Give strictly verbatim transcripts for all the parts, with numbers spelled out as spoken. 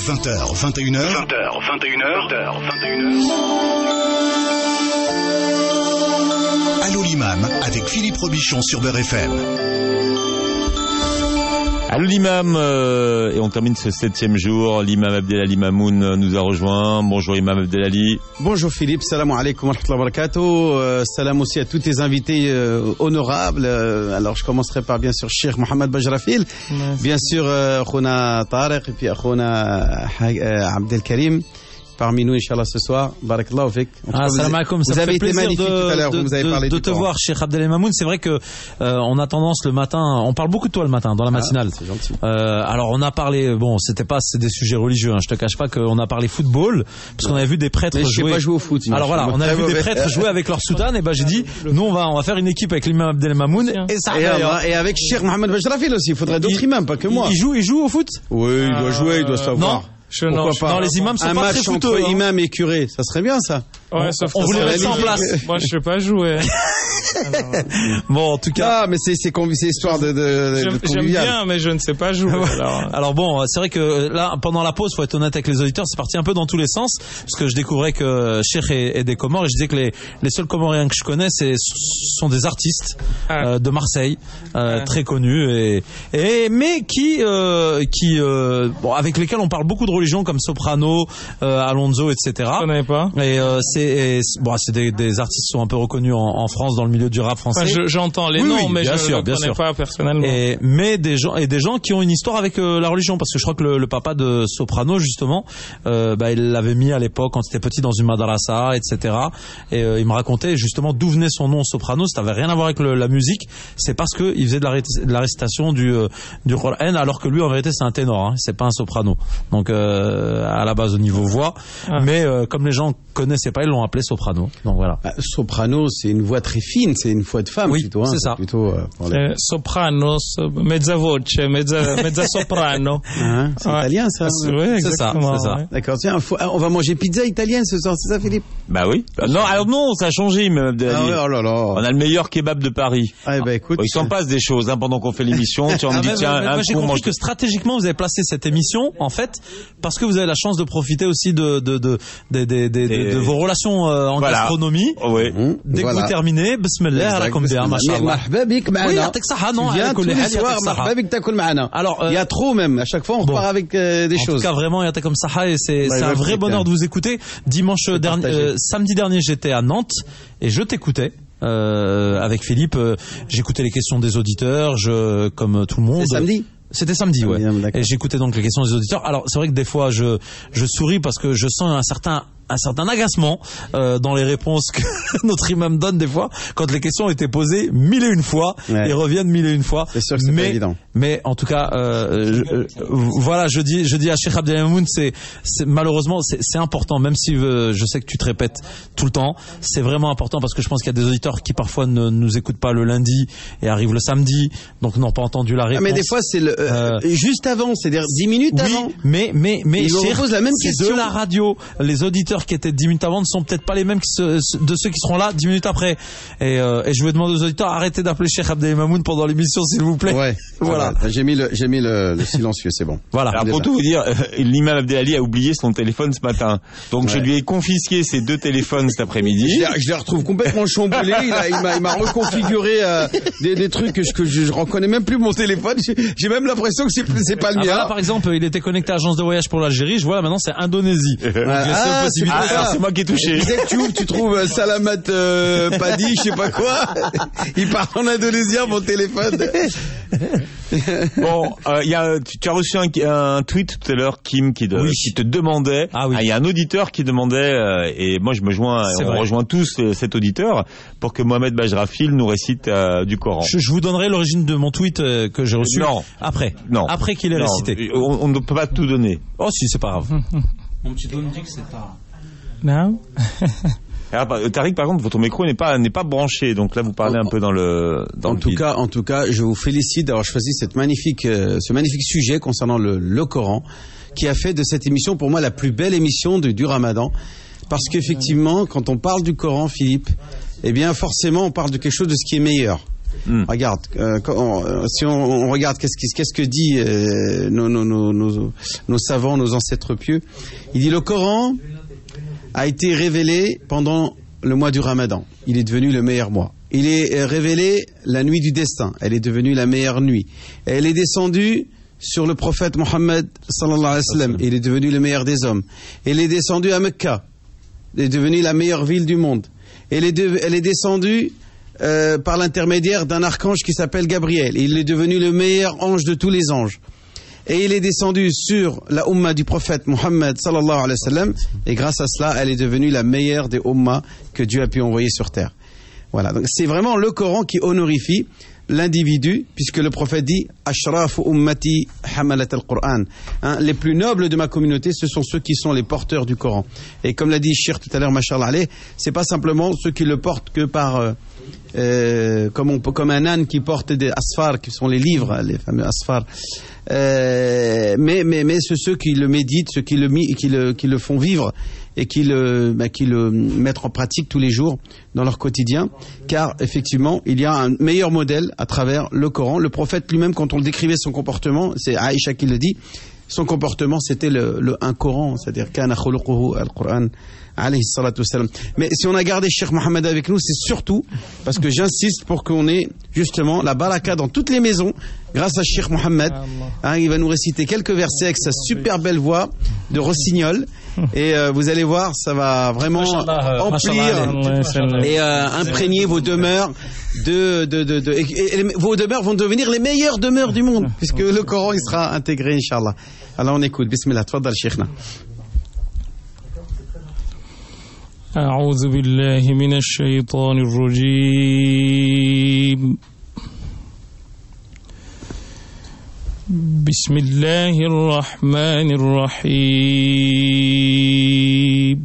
vingt heures, vingt et une heures. vingt heures, vingt et une heures. vingt heures, vingt et une heures. Allô l'imam avec Philippe Robichon sur Beurre F M. Allô l'imam, euh, et on termine ce septième jour. L'imam Abdelali Mamoun nous a rejoint. Bonjour imam Abdelali. Bonjour Philippe, salam alaikum wa rahmatullahi wa barakatuh. Euh, salam aussi à tous tes invités euh, honorables. Euh, alors je commencerai par bien sûr Cheikh Mohamed Bajrafil, yes. Bien sûr euh, Khouna Tariq et puis Khouna euh, Abdel Karim. Parmi nous, Inch'Allah, ce soir. Barakallahu fik. Ah, salam alaikum. Ça vous me avez fait été plaisir magnifique de, tout à l'heure. de, vous avez de, parlé de du te Coran. voir, Cheikh Abdel Mamoun. C'est vrai que euh, on a tendance le matin, on parle beaucoup de toi le matin dans la matinale. Ah, c'est gentil. Euh, alors on a parlé, bon, c'était pas, c'est des sujets religieux. Hein, je te cache pas qu'on a parlé football parce qu'on avait vu des prêtres Mais jouer. Je sais pas jouer au foot. Alors voilà, on a vu des prêtres jouer avec leur soutane. Et ben j'ai dit, nous on va, on va faire une équipe avec l'imam Abdel Mamoun et ça. Et, et, et avec Cheikh Mohamed Bajrafil aussi. Il faudrait d'autres imams, pas que moi. Il joue, il joue au foot. Oui, il doit jouer, il doit savoir. Non. Je, non, Pourquoi pas non, les imams sont un pas match très entre fouteux, hein. Imam et curé, ça serait bien ça. Ouais, on, sauf on voulait mettre ça en religieux. place. Moi, je sais pas jouer. Alors, bon, en tout cas. Ah, mais c'est c'est c'est histoire de, de, de J'aime, j'aime bien, mais je ne sais pas jouer. Alors, alors bon, c'est vrai que là, pendant la pause, faut être honnête avec les auditeurs, c'est parti un peu dans tous les sens, parce que je découvrais que Cheikh est, est des Comores, et je disais que les les seuls Comoriens que je connais, c'est sont des artistes ah. euh, de Marseille, euh, ah. très connus et et mais qui euh, qui euh, bon, avec lesquels on parle beaucoup de religion, comme Soprano, euh, Alonso, et cetera. Je connais pas. Et euh, c'est et, bon, c'est des, des artistes qui sont un peu reconnus en, en France dans le milieu du rap français. Enfin, je, j'entends les oui, noms, oui, mais bien je sûr, ne bien connais sûr. pas personnellement. Et, mais des gens et des gens qui ont une histoire avec euh, la religion, parce que je crois que le, le papa de Soprano justement, euh, bah, il l'avait mis à l'époque quand il était petit dans une madrasa, et cetera. Et euh, il me racontait justement d'où venait son nom Soprano. Ça n'avait rien à voir avec le, la musique. C'est parce que il faisait de la, ré, de la récitation du euh, du Coran, alors que lui en vérité c'est un ténor, hein, c'est pas un soprano. Donc euh, à la base au niveau voix, ah. mais euh, comme les gens connaissaient pas, ils l'ont appelé soprano. Donc voilà. Bah, soprano, c'est une voix très fine, c'est une voix de femme oui, plutôt. Hein, c'est, c'est ça. Plutôt, euh, les... Soprano, mezza voce, mezza, mezza soprano. Hein, c'est ouais. Italien ça. Oui, c'est ça. C'est ça. Ouais. D'accord. Tiens, faut, on va manger pizza italienne ce soir, c'est ça, Philippe? Bah oui. Non, alors non, ça a changé, même. Ah ouais, oh là là. On a le meilleur kebab de Paris. Ah bah écoute. Il s'en passe des choses hein, pendant qu'on fait l'émission. Tu en ah dis bah, tiens, bah, un bah, j'ai coup, compris mange... que stratégiquement vous avez placé cette émission en fait parce que vous avez la chance de profiter aussi de de de de de, de, de, de vos relations euh, en voilà. gastronomie. Oh, oui. Mmh, Dès voilà. que vous terminez, bismillah, rakom bien, machallah. Marhaba bik maana. Oui, yatek saha, non, tu viens tous les soirs, marhaba bik takul maana. Alors, il y a trop même. À chaque fois, on bon. repart avec euh, des en choses. En tout cas, vraiment, yatek comme saha, et c'est bah, c'est un vrai bonheur de vous écouter. Dimanche dernier, euh, samedi dernier, j'étais à Nantes et je t'écoutais. Euh, avec Philippe, euh, j'écoutais les questions des auditeurs, je, comme tout le monde. C'est samedi? C'était samedi, ouais. Bien, et j'écoutais donc les questions des auditeurs. Alors, c'est vrai que des fois, je, je souris parce que je sens un certain, un certain agacement euh, dans les réponses que notre imam donne des fois quand les questions ont été posées mille et une fois ouais. et reviennent mille et une fois. C'est sûr que c'est mais, pas évident. Mais en tout cas, euh, je, euh, voilà, je dis, je dis à Cheikh Abdel Mamoun, c'est, c'est malheureusement, c'est, c'est important, même si euh, je sais que tu te répètes tout le temps, c'est vraiment important parce que je pense qu'il y a des auditeurs qui parfois ne nous écoutent pas le lundi et arrivent le samedi, donc n'ont pas entendu la réponse. Ah mais des fois c'est le euh, euh, juste avant, c'est-à-dire dix minutes oui, avant. mais mais mais ils Cheikh, posent la même c'est question de la radio. Les auditeurs qui étaient dix minutes avant ne sont peut-être pas les mêmes qui se, de ceux qui seront là dix minutes après. Et, euh, et je vais demander aux auditeurs, arrêtez d'appeler Cheikh Abdel Mamoun pendant l'émission, s'il vous plaît. Ouais. Voilà. voilà. J'ai mis le j'ai mis le, le silencieux, c'est bon. Voilà. Alors pour tout vous dire, euh, l'imam Abdelali a oublié son téléphone ce matin, donc ouais. je lui ai confisqué ses deux téléphones cet après-midi. Je les, je les retrouve complètement chamboulés. Il, a, il m'a il m'a reconfiguré euh, des, des trucs que je que je, je reconnais même plus mon téléphone. J'ai, j'ai même l'impression que c'est c'est pas le mien. Ah, voilà, par exemple, il était connecté à l'agence de voyage pour l'Algérie. Je vois là maintenant c'est Indonésie. Donc, ah, c'est, ah, alors, c'est moi qui ai touché. Dès que tu ouvres, tu trouves euh, Salamat euh, Padi, je sais pas quoi. Il parle en indonésien mon téléphone. Bon, il euh, y a tu, tu as reçu un, un tweet tout à l'heure, Kim, qui, de, oui. qui te demandait. Ah oui. Il ah, y a un auditeur qui demandait, euh, et moi je me joins, c'est on vrai. rejoint tous euh, cet auditeur pour que Mohamed Bajrafil nous récite euh, du Coran. Je, je vous donnerai l'origine de mon tweet euh, que j'ai reçu. Non. Après. Non. Après qu'il ait non. récité. On, on ne peut pas tout donner. Oh si, c'est pas grave. Mon petit doigt me dit que c'est pas. Non. Alors, Tariq, par contre, votre micro n'est pas n'est pas branché, donc là vous parlez un peu dans le dans en le tout vide. cas, en tout cas, je vous félicite d'avoir choisi cette magnifique euh, ce magnifique sujet concernant le, le Coran, qui a fait de cette émission pour moi la plus belle émission de, du Ramadan, parce qu'effectivement, quand on parle du Coran, Philippe, eh bien forcément on parle de quelque chose de ce qui est meilleur. Mm. Regarde, euh, quand on, si on, on regarde qu'est-ce, qui, qu'est-ce que dit euh, nos, nos, nos, nos, nos savants, nos ancêtres pieux, il dit le Coran a été révélé pendant le mois du Ramadan. Il est devenu le meilleur mois. Il est révélé la nuit du destin. Elle est devenue la meilleure nuit. Elle est descendue sur le prophète Mohammed sallallahu alayhi wa sallam. Il est devenu le meilleur des hommes. Elle est descendue à Mecca. Elle est devenue la meilleure ville du monde. Elle est, de, elle est descendue euh, par l'intermédiaire d'un archange qui s'appelle Gabriel. Il est devenu le meilleur ange de tous les anges. Et il est descendu sur la Ummah du prophète Mohammed sallallahu alayhi wa sallam. Et grâce à cela, elle est devenue la meilleure des Ummahs que Dieu a pu envoyer sur terre. Voilà. Donc c'est vraiment le Coran qui honorifie l'individu, puisque le prophète dit Ashrafu ummati hamalat al-Qur'an. Hein, les plus nobles de ma communauté, ce sont ceux qui sont les porteurs du Coran. Et comme l'a dit Cheikh tout à l'heure, mashallah alayh, c'est pas simplement ceux qui le portent que par euh, euh, comme, on, comme un âne qui porte des asfar, qui sont les livres, les fameux asfar. Euh, mais mais mais c'est ceux qui le méditent, ceux qui le qui le qui le font vivre et qui le bah, qui le mettent en pratique tous les jours dans leur quotidien, car effectivement il y a un meilleur modèle à travers le Coran. Le prophète lui-même, quand on le décrivait son comportement, c'est Aïcha qui le dit, son comportement c'était le, le un Coran, c'est-à-dire kana khuluquhu al-Qur'an alayhi salatu wassalam. Mais si on a gardé Cheikh Mohammed avec nous, c'est surtout parce que j'insiste pour qu'on ait justement la baraka dans toutes les maisons grâce à Cheikh Mohammed. Hein, il va nous réciter quelques versets avec sa super belle voix de rossignol et euh, vous allez voir, ça va vraiment emplir et euh, imprégner vos demeures de, de, de, de et, et, et vos demeures vont devenir les meilleures demeures du monde puisque le Coran il sera intégré, Inch'Allah. Alors on écoute, bismillah, tfaddal Cheikhna. أعوذ بالله من الشيطان الرجيم بسم الله الرحمن الرحيم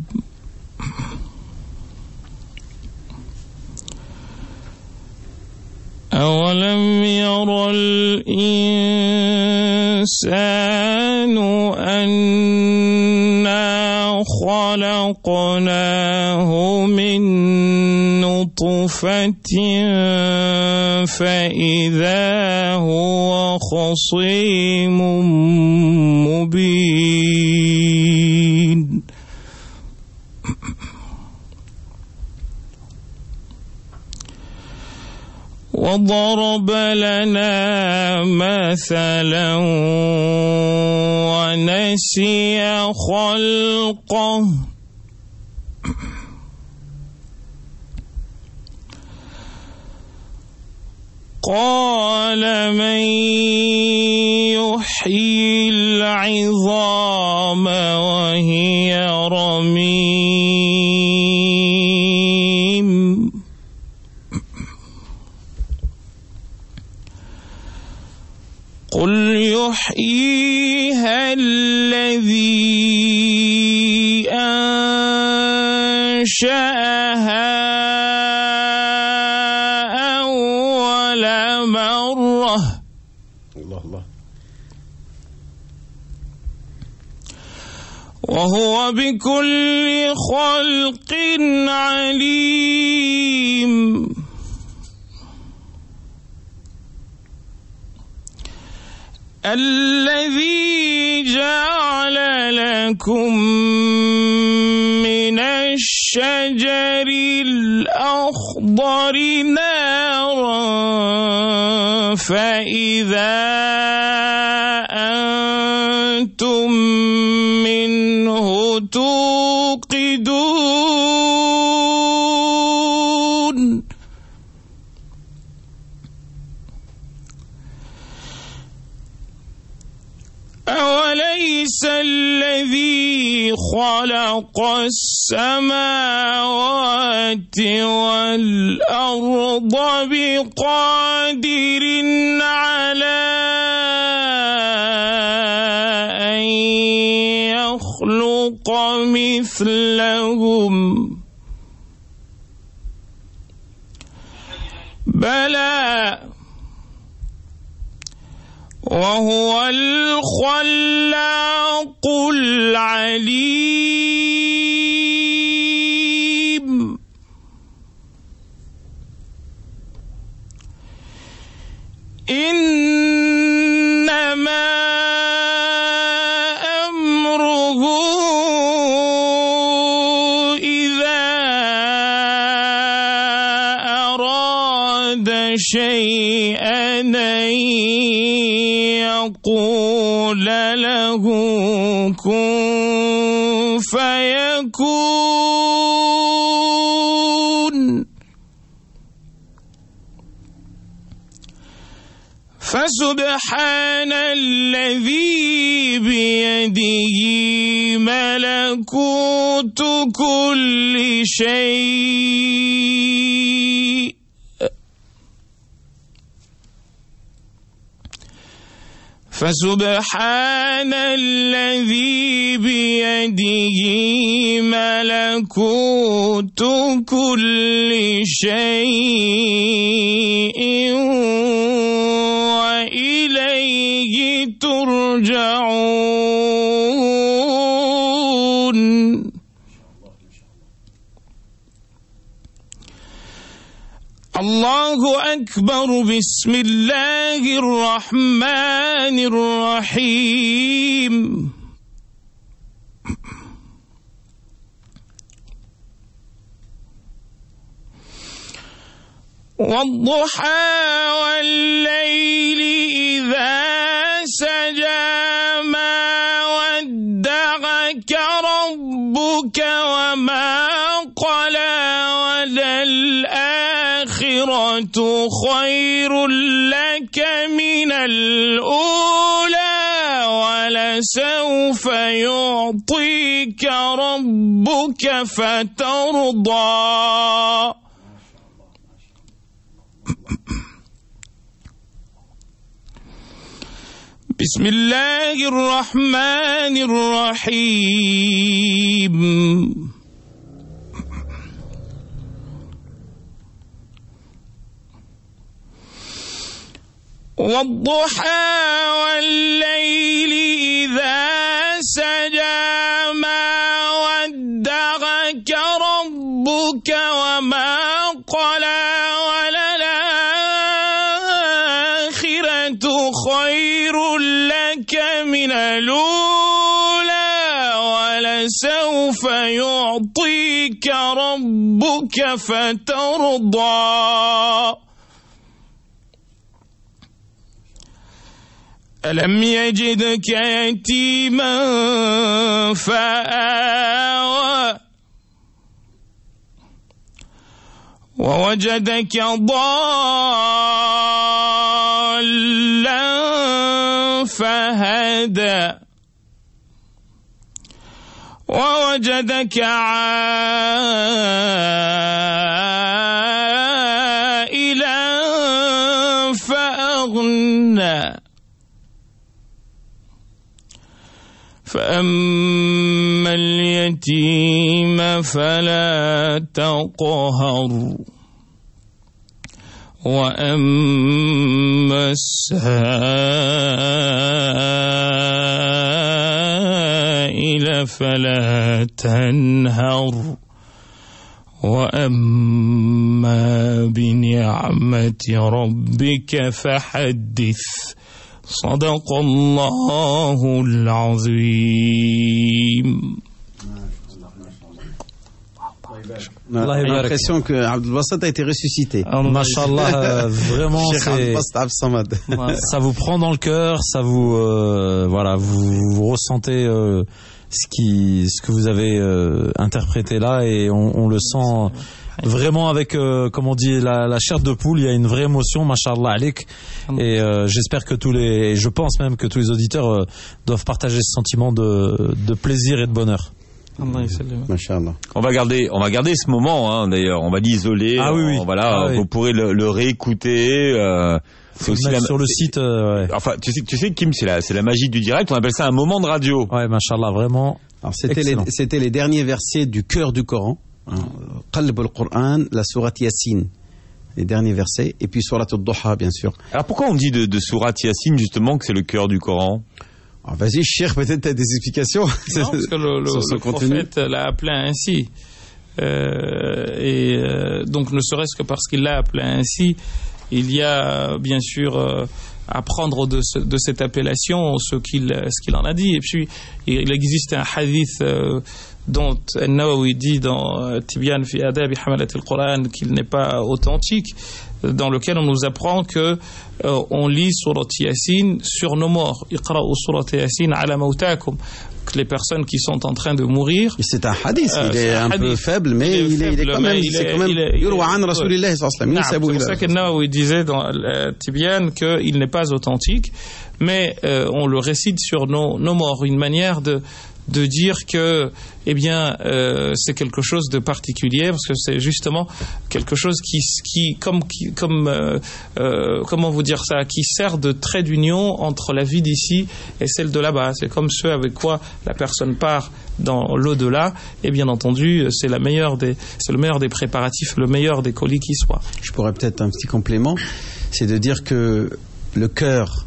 أولم ير الإنسان أنا خلقناه من نطفة فإذا هو خصيم مبين وضرب لنا مثلا ونسي خلقه قال من يحيي العظام وهي رميم قل يحييها الذي أنشأها أول مرة الله الله وهو بكل خلق عليم الذي جعل لكم من الشجر الأخضر نارا فإذا أنتم منه توقدون أوليس الذي خلق السماوات والأرض بقادر على أن يخلق مثلهم بلى وهو الخلاق العليم شيئا أن يقول له كن فيكون. فسبحان الذي بيده ملكوت كل شيء فسبحان الذي بيده ملكوت كل شيء وإليه ترجعون. الله أكبر. بسم الله الرحمن الرحيم. والضحى والليل إذا سجى ما ودعك ربك وما قلى وللآخرة خير لك من الأولى ولسوف يعطيك ربك فترضى. بسم الله الرحمن الرحيم. والضحى والليل إذا سجى ما ودعك ربك وما قلى وللآخرة خير لك من الأولى ولسوف يعطيك ربك فترضى. ألم يجدك يتيما فآوى ووجدك ضالا فهدى ووجدك عائلا فأغنى فأما اليتيم فلا تقهر وأما السائل فلا تنهر وأما بنعمة ربك فحدث. صدق الله العظيم. On a l'impression que Abdel Bassat a été ressuscité. Mashallah, vraiment, c'est, ça vous prend dans le cœur, ça vous, euh, voilà, vous, vous ressentez euh, ce qui, ce que vous avez euh, interprété là, et on, on le sent vraiment avec, euh, comme on dit, la, la chair de poule. Il y a une vraie émotion, mashallah alik, et euh, j'espère que tous les, je pense même que tous les auditeurs euh, doivent partager ce sentiment de, de plaisir et de bonheur. On va garder, on va garder ce moment, hein, d'ailleurs. On va l'isoler. Ah oui, oui. On, voilà, ah, vous oui. pourrez le, le réécouter. Euh, c'est aussi la, sur le site. Euh, ouais. Enfin, tu sais, tu sais, Kim, c'est la, c'est la magie du direct. On appelle ça un moment de radio. Ouais, mashallah, vraiment. Alors, c'était les, c'était les derniers versets du cœur du Coran. Qalb al-Qur'an, la sourate Yasin. Les derniers versets. Et puis sourate al-Duha, bien sûr. Alors, pourquoi on dit de, de sourate Yasin, justement, que c'est le cœur du Coran? Ah, vas-y, Cheikh, peut-être tu as des explications. Non, parce que le, le, le prophète l'a appelé ainsi. Euh, et euh, donc, ne serait-ce que parce qu'il l'a appelé ainsi, il y a bien sûr euh, à prendre de, ce, de cette appellation ce qu'il, ce qu'il en a dit. Et puis, il existe un hadith euh, dont An-Nawawi dit dans Tibyan fi Adab Hamalat al-Quran qu'il n'est pas authentique, dans lequel on nous apprend que euh, on lit Surat Yasin sur nos morts. Iqra'u Surat Yasin ala mawtakum. Que les personnes qui sont en train de mourir. C'est un hadith, euh, il est un, un hadith. peu faible, mais il est, il est, il est quand même. C'est quand même. C'est pour ça que Nawawi disait dans le Tibyan qu'il n'est pas authentique, mais euh, on le récite sur nos, nos morts, une manière de de dire que, eh bien, euh, c'est quelque chose de particulier parce que c'est justement quelque chose qui, qui comme, qui, comme, euh, euh, comment vous dire ça, qui sert de trait d'union entre la vie d'ici et celle de là-bas. C'est comme ce avec quoi la personne part dans l'au-delà. Et bien entendu, c'est la meilleure des, c'est le meilleur des préparatifs, le meilleur des colis qui soit. Je pourrais peut-être un petit complément, c'est de dire que le cœur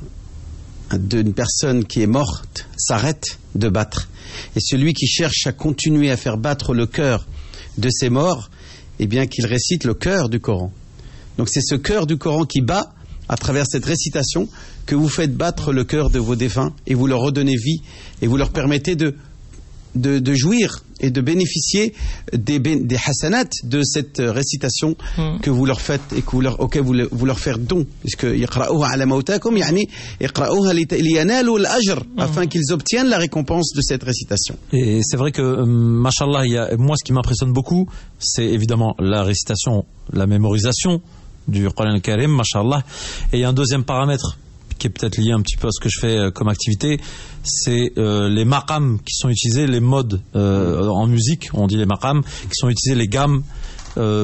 d'une personne qui est morte s'arrête de battre. Et celui qui cherche à continuer à faire battre le cœur de ses morts, eh bien qu'il récite le cœur du Coran. Donc c'est ce cœur du Coran qui bat, à travers cette récitation, que vous faites battre le cœur de vos défunts et vous leur redonnez vie et vous leur permettez de, de, de jouir et de bénéficier des, des hasanats de cette récitation mm. que vous leur faites et que vous leur, auquel vous, vous leur faites don. Puisque yaqra'uha ala mawtakum, yani yaqra'uha liyanalu al-ajr, afin qu'ils obtiennent la récompense de cette récitation. Et c'est vrai que, euh, mashallah, il y a, moi ce qui m'impressionne beaucoup, c'est évidemment la récitation, la mémorisation du Coran al-Karim, mashallah. Et il y a un deuxième paramètre qui est peut-être lié un petit peu à ce que je fais euh, comme activité, c'est euh, les maqams qui sont utilisés, les modes euh, en musique, on dit les maqams, qui sont utilisés, les gammes. Euh,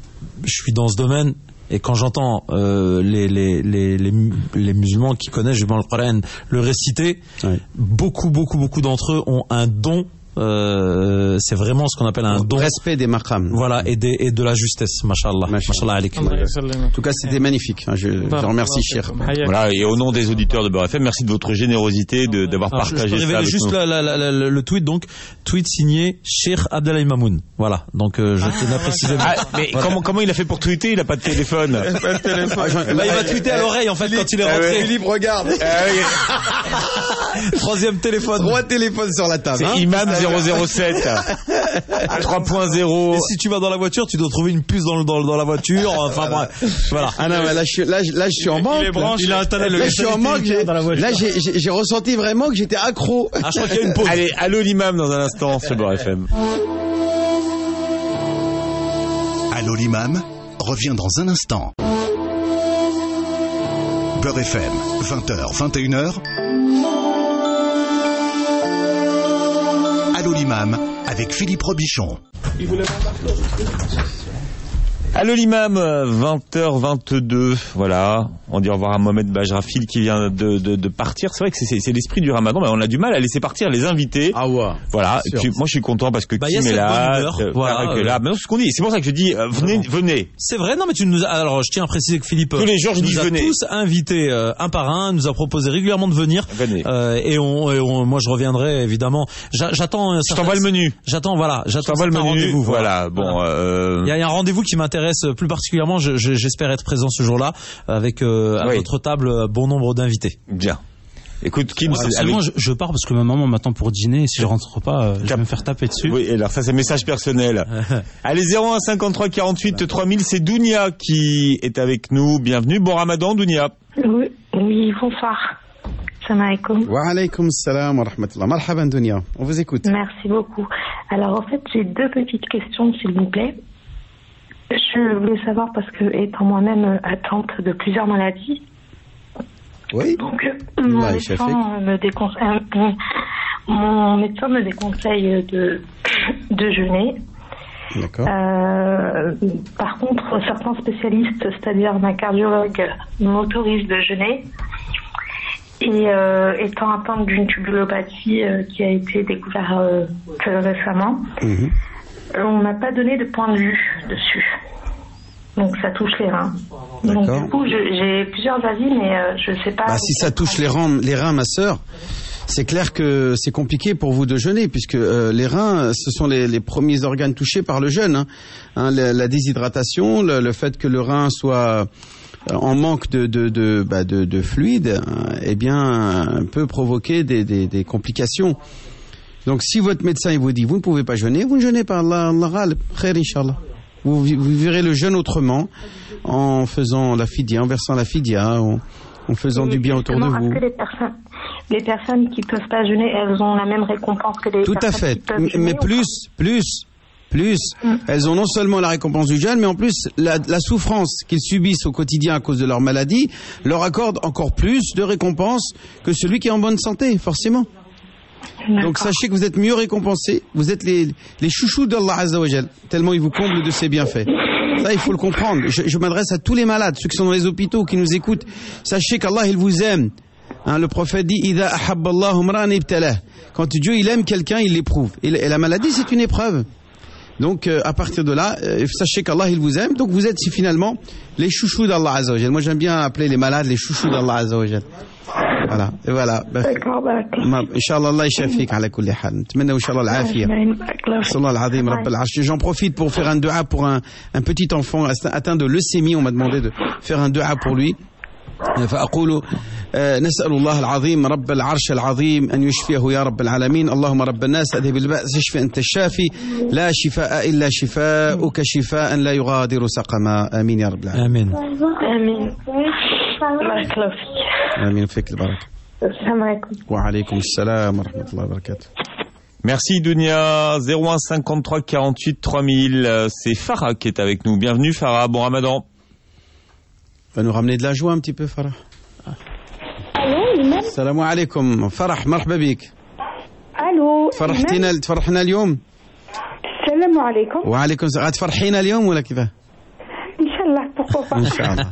je suis dans ce domaine et quand j'entends euh, les, les, les, les, les musulmans qui connaissent le Coran le réciter, oui. beaucoup, beaucoup, beaucoup d'entre eux ont un don. Euh, c'est vraiment ce qu'on appelle un don. Respect des maqams. Voilà, et, des, et de la justesse, mashallah. Mashallah alaykum. En tout cas, c'était magnifique. Hein, je, je remercie, cher. Voilà, et au nom des auditeurs de Beurre F M, merci de votre générosité, de, d'avoir Alors, partagé ça. Je peux révéler juste la, la, la, la, le tweet, donc, tweet signé Cheikh Abdellah Mamoun. Voilà, donc euh, je tenais à préciser. Ah, mais voilà. comment, comment il a fait pour tweeter? Il n'a pas de téléphone. pas de téléphone. Ah, bah, il va tweeter à l'oreille, en fait, Philippe, quand il est rentré. Ah, Philippe, regarde. Ah, oui. Troisième téléphone. Trois téléphones sur la table. C'est hein Imam zéro zéro sept. trois point zéro. Et si tu vas dans la voiture, tu dois trouver une puce dans, le, dans, dans la voiture. Enfin bref, voilà. Ah non, mais là, je, là, là, je suis en manque. Il a installé le. Là, je suis en manque. Là, j'ai, j'ai, j'ai ressenti vraiment que j'étais accro. Ah, je crois qu'il y a une pause. Allez, allô l'imam dans un instant sur Beurre F M. Allô l'imam revient dans un instant. Beurre F M, vingt heures, vingt et une heures. Allô l'imam avec Philippe Robichon. Allô l'imam, vingt heures vingt-deux, voilà, on dit au revoir à Mohamed Bajrafil qui vient de, de, de partir. C'est vrai que c'est, c'est l'esprit du ramadan, mais on a du mal à laisser partir les invités. Ah ouais. Voilà, et puis, moi je suis content parce que bah, Kim est là, euh, voilà, euh, là. Mais non, c'est ce qu'on dit, c'est pour ça que je dis, euh, venez, venez. C'est vrai, non mais tu nous as, alors je tiens à préciser que Philippe tous les jours je nous dis a venez. tous invités euh, un par un, nous a proposé régulièrement de venir. Venez. Euh, et, on, et on, moi je reviendrai évidemment. J'a, j'attends. Je t'envoie le menu. J'attends, voilà, j'attends. Je t'envoie le menu. Rendez-vous. Voilà, bon. Voilà. Euh... Il y a, il y a un rendez-vous qui m'intéresse plus particulièrement. Je, je, j'espère être présent ce jour-là avec euh, à oui. votre table bon nombre d'invités. Bien. Écoute, Kim, ouais, absolument, avec... je, je pars parce que ma maman m'attend pour dîner et si je rentre pas, euh, je vais me faire taper dessus. Oui, alors ça c'est message personnel. Allez, zéro un cinquante-trois quarante-huit trois mille, c'est Dounia qui est avec nous. Bienvenue, bon Ramadan Dounia. Oui, oui, bonsoir. Salam alaikum. Wa alaikum salam wa rahmatullah. Marhaban Dounia, on vous écoute. Merci beaucoup. Alors en fait, j'ai deux petites questions s'il vous plaît. Je voulais savoir parce que étant moi-même atteinte de plusieurs maladies, oui. donc mon ouais, médecin me déconseille, euh, mon médecin me déconseille de de jeûner. D'accord. Euh, par contre, certains spécialistes, c'est-à-dire ma cardiologue, m'autorisent de jeûner. Et euh, étant atteinte d'une tubulopathie euh, qui a été découverte euh, très récemment. Mm-hmm. On m'a pas donné de point de vue dessus. Donc ça touche les reins. D'accord. Donc du coup, je, j'ai plusieurs avis, mais euh, je sais pas. Bah, si ça touche les reins, les reins, ma sœur, c'est clair que c'est compliqué pour vous de jeûner, puisque euh, les reins, ce sont les, les premiers organes touchés par le jeûne. Hein. Hein, la, la déshydratation, le, le fait que le rein soit en manque de de de, bah, de, de fluide, hein, eh bien, peut provoquer des, des, des complications. Donc, si votre médecin il vous dit vous ne pouvez pas jeûner, vous ne jeûnez pas. Allah, Allah, khair, Inch'Allah. vous, vous vivrez le jeûne autrement, en faisant la fidia, en versant la fidia, en, en faisant Et du bien autour de justement, vous. est-ce que les personnes, les personnes qui peuvent pas jeûner, elles ont la même récompense que les Tout personnes à fait. qui peuvent Mais, jeûner mais ou plus, plus, plus. Mm. Elles ont non seulement la récompense du jeûne, mais en plus la, la souffrance qu'ils subissent au quotidien à cause de leur maladie leur accorde encore plus de récompense que celui qui est en bonne santé, forcément. D'accord. Donc sachez que vous êtes mieux récompensés. Vous êtes les, les chouchous d'Allah Azza wa Jal, tellement il vous comble de ses bienfaits. Ça, il faut le comprendre. Je, je m'adresse à tous les malades, ceux qui sont dans les hôpitaux, qui nous écoutent. Sachez qu'Allah, il vous aime. Hein, le prophète dit Idha ahabba Allahu imra'an ibtalah. Quand Dieu il aime quelqu'un, il l'éprouve. Et, et la maladie, c'est une épreuve. Donc euh, à partir de là, euh, sachez qu'Allah il vous aime. Donc vous êtes finalement les chouchous d'Allah Azza wa Jal. Moi j'aime bien appeler les malades les chouchous d'Allah Azza wa Jal. Voilà, et voilà. D'accord, d'accord. Inch'Allah, Allah yashafik ala kulli hal. Nتمنى Inch'Allah العافية. Sallallahu al-azim Rabb al-Arsh. J'en profite pour faire un dua pour un, un petit enfant atteint de leucémie. On m'a demandé de faire un dua pour lui. فأقول نسأل الله العظيم رب العرش العظيم أن يشفيه يا رب العالمين اللهم رب الناس أذهب البأس اشف أنت الشافي لا شفاء إلا شفاؤك شفاء لا يغادر سقما آمين يا رب العالمين Amen. آمين. بارك الله فيك. آمين فيك البركة. السلام عليكم. وعليكم السلام ورحمة الله وبركاته. Merci Dunia, zéro un cinquante-trois quarante-huit trois mille, c'est Farah qui est avec nous. Bienvenue Farah, bon Ramadan. Va nous ramener de la joie un petit peu Farah. الو إيمان. السلام عليكم فرح مرحبا بك. الو تفرحتينا إيمان. تفرحنا اليوم. السلام عليكم. وعليكم السلام. غتفرحينا اليوم ولا كيفاه؟ ان شاء الله pourquoi pas. ان شاء الله.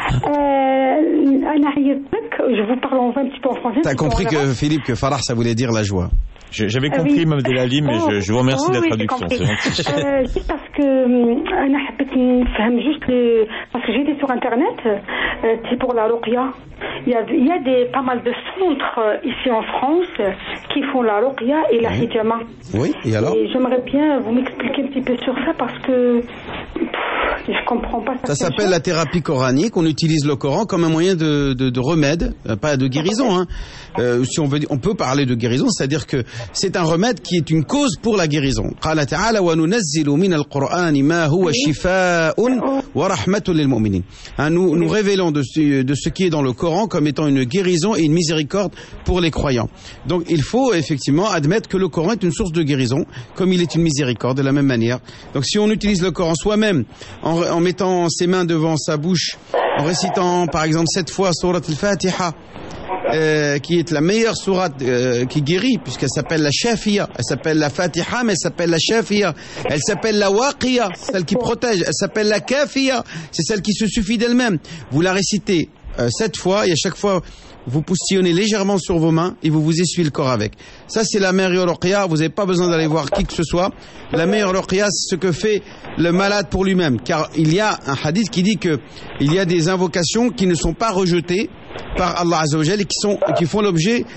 Euh, انا عيطتك je vous parle en un petit peu en français. T'as compris que Philippe que Farah ça voulait dire la joie. Je- J'avais Ah compris oui. même de la ligne, mais je, je vous remercie Oh, de la oui, j'ai traduction. compris. C'est gentil. Euh, juste parce que euh, انا حبيت نفهم juste les parce que j'ai été sur internet euh, c'est pour la ruqya. Il y a il y a des pas mal de centres euh, ici en France euh, qui font la ruqya et la Oui. hijama. Oui, et alors? Et j'aimerais bien vous m'expliquer un petit peu sur ça parce que pff, je comprends pas. Ça s'appelle la thérapie coranique. On utilise le Coran comme un moyen de, de, de remède, euh, pas de guérison. Hein. Euh, si on veut, on peut parler de guérison, c'est-à-dire que c'est un remède qui est une cause pour la guérison. قال تعالى وننزل من القرآن ما هو شفاء ورحمة للمؤمنين. Hein, nous nous révélons de ce, de ce qui est dans le Coran comme étant une guérison et une miséricorde pour les croyants. Donc il faut effectivement admettre que le Coran est une source de guérison, comme il est une miséricorde de la même manière. Donc si on utilise le Coran soi-même en, en mettant ses mains devant sa bouche, en récitant par exemple sept fois Surat al-Fatiha, euh, qui est la meilleure sourate euh, qui guérit, puisqu'elle s'appelle la Shafiya, elle s'appelle la Fatiha, mais elle s'appelle la Shafiya, elle s'appelle la Waqiya, celle qui protège, elle s'appelle la Kafiya, c'est celle qui se suffit d'elle-même. Vous la récitez euh, sept fois, et à chaque fois vous poussillonnez légèrement sur vos mains et vous vous essuyez le corps avec. Ça c'est la meilleure ruqya, vous n'avez pas besoin d'aller voir qui que ce soit. La meilleure ruqya, c'est ce que fait le malade pour lui-même, car il y a un hadith qui dit que il y a des invocations qui ne sont pas rejetées par Allah Azza wa Jal et qui sont qui font l'objet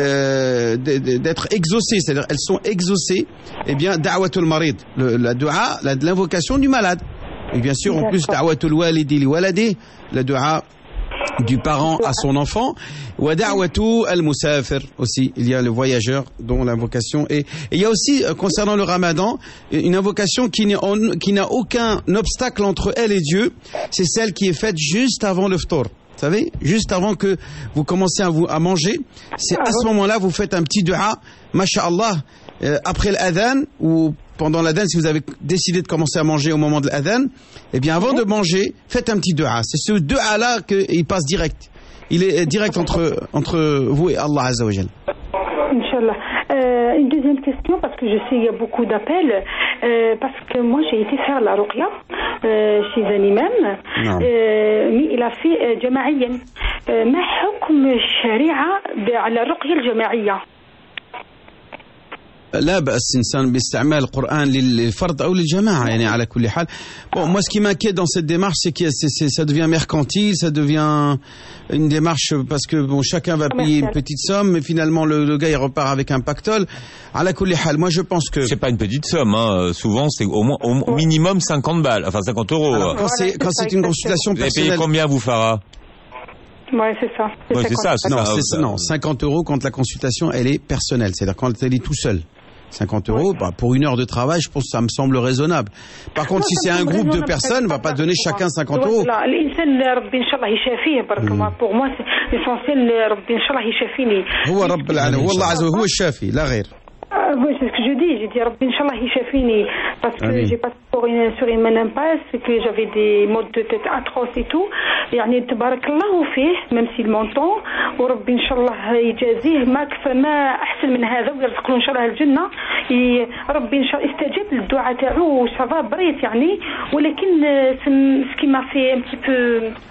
euh, d'être exaucées, c'est-à-dire elles sont exaucées. Eh bien, da'watul marid, le, la dua, la- l'invocation du malade. Et bien sûr, en plus, da'watul walidi li waladi, la dua du parent à son enfant. Wa da'watu al-musafir aussi, il y a le voyageur dont l'invocation est. Et il y a aussi euh, concernant le Ramadan une invocation qui n'est en- qui n'a aucun obstacle entre elle et Dieu, c'est celle qui est faite juste avant le ftor. Vous savez, juste avant que vous commencez à, vous, à manger, c'est à ce moment-là vous faites un petit dua, masha'Allah, euh, après l'adhan ou pendant l'adhan, si vous avez décidé de commencer à manger au moment de l'adhan, eh bien avant de manger, faites un petit dua. C'est ce dua-là qu'il passe direct. Il est direct entre, entre vous et Allah Azza wa Jal. Inch'Allah. Euh, une deuxième question, parce que je sais qu'il y a beaucoup d'appels, euh, parce que moi j'ai été faire la ruqya euh, chez un imam, Non. euh, mais il a fait euh, جماعيا. Euh, ما حكم الشريعة على الرقية الجماعية؟ لا بأس إنسان باستعمال القرآن للفرد أو للجماعة يعني على كل حال. Bon, moi ce qui m'inquiète dans cette démarche c'est que c'est, c'est, ça devient mercantile, ça devient une démarche parce que bon chacun va payer une petite somme mais finalement le, le gars il repart avec un pactole. على كل حال, moi je pense que C'est pas une petite somme, hein. Souvent c'est au moins au minimum cinquante balles, enfin cinquante euros. Alors, quand Voilà, c'est quand c'est c'est ça, une exactement. consultation Vous avez payé personnelle. combien vous, Farah? Ouais, c'est ça. Ouais, c'est ça, c'est Non, ça. c'est ça, non, cinquante euros quand la consultation elle est personnelle, c'est-à-dire quand elle est tout seul. cinquante euros, bah, pour une heure de travail, je pense que ça me semble raisonnable. Par contre, Non, si ça c'est me un semble groupe de raisonnable, personnes, on va pas donner chacun cinquante euros. لا الانسان ربي ان شاء الله يشافيه بارك الله. Pour moi c'est l'essentiel ربي ان شاء الله يشافيني. هو رب العالمين هو الله عز وجل هو الشافي لا غير. Ah, oui, c'est ce que je dis. J'ai dit, Rabbi, Inch'Allah, Hishafini, parce que Amin. j'ai passé sur une, sur une impasse, que j'avais des maux de tête atroces et tout. يعني تبارك الله فيه, même s'il m'entend, وربي إن شاء الله يجازيه ما كفى ما أحسن من هذا ويرزقه إن شاء الله الجنة. ربي إن شاء الله استجاب للدعاء تاعو شافا بريت يعني, ولكن ce qui m'a fait un petit peu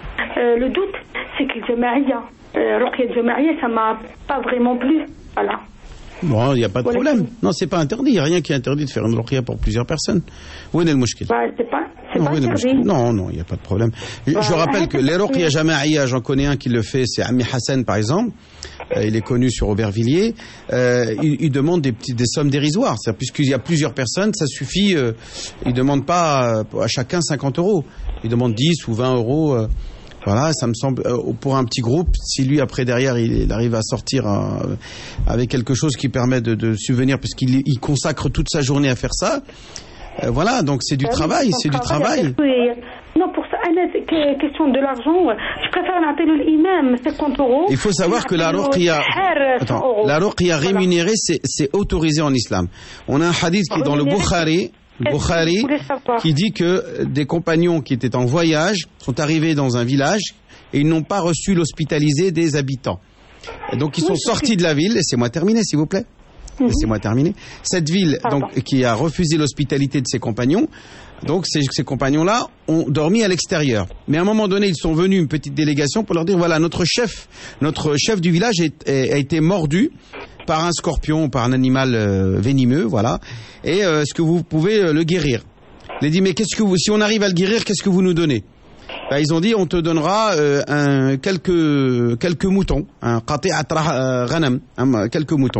le doute, c'est que الجماعية, رقية الجماعية, ça m'a pas vraiment plu. Voilà. Bon, il n'y a pas de problème. Non, c'est pas interdit. Il n'y a rien qui est interdit de faire une ruqya pour plusieurs personnes. Où est le mouchkil? Bah, c'est pas, c'est non, pas interdit. Non, non, il n'y a pas de problème. Je, bah, je rappelle que les ruqya jama'iyya, j'en connais un qui le fait, c'est Ami Hassan par exemple. Euh, il est connu sur Aubervilliers. Euh, il, il demande des, petits, des sommes dérisoires. C'est-à-dire, puisqu'il y a plusieurs personnes, ça suffit. Euh, il ne demande pas à, à chacun cinquante euros. Il demande dix ou vingt euros. Euh, Voilà, ça me semble, euh, pour un petit groupe, si lui, après, derrière, il, il arrive à sortir euh, avec quelque chose qui permet de, de subvenir, puisqu'il il consacre toute sa journée à faire ça, euh, voilà, donc c'est du Ah, travail, oui, c'est du travail. Non, pour ça, Anna, c'est que- question de l'argent, je préfère l'appeler l'imam, cinquante euros. Il faut savoir que la ruqya, attends, la ruqya rémunérée, c'est, c'est autorisé en islam. On a un hadith qui est dans le Bukhari, le Bukhari, qui dit que des compagnons qui étaient en voyage sont arrivés dans un village et ils n'ont pas reçu l'hospitalité des habitants. Et donc ils sont sortis de la ville. Laissez-moi terminer, s'il vous plaît. Mm-hmm. Laissez-moi terminer. Cette ville, donc, qui a refusé l'hospitalité de ses compagnons, donc ces, ces compagnons-là ont dormi à l'extérieur. Mais à un moment donné, ils sont venus, une petite délégation, pour leur dire, voilà, notre chef, notre chef du village est, est, a été mordu par un scorpion, par un animal euh, venimeux, voilà. Et euh, est-ce que vous pouvez euh, le guérir? Il a dit, mais qu'est-ce que vous, si on arrive à le guérir, qu'est-ce que vous nous donnez? Ben, ils ont dit, on te donnera euh, un, quelques, quelques moutons, un qati'at ghanam, un, quelques moutons.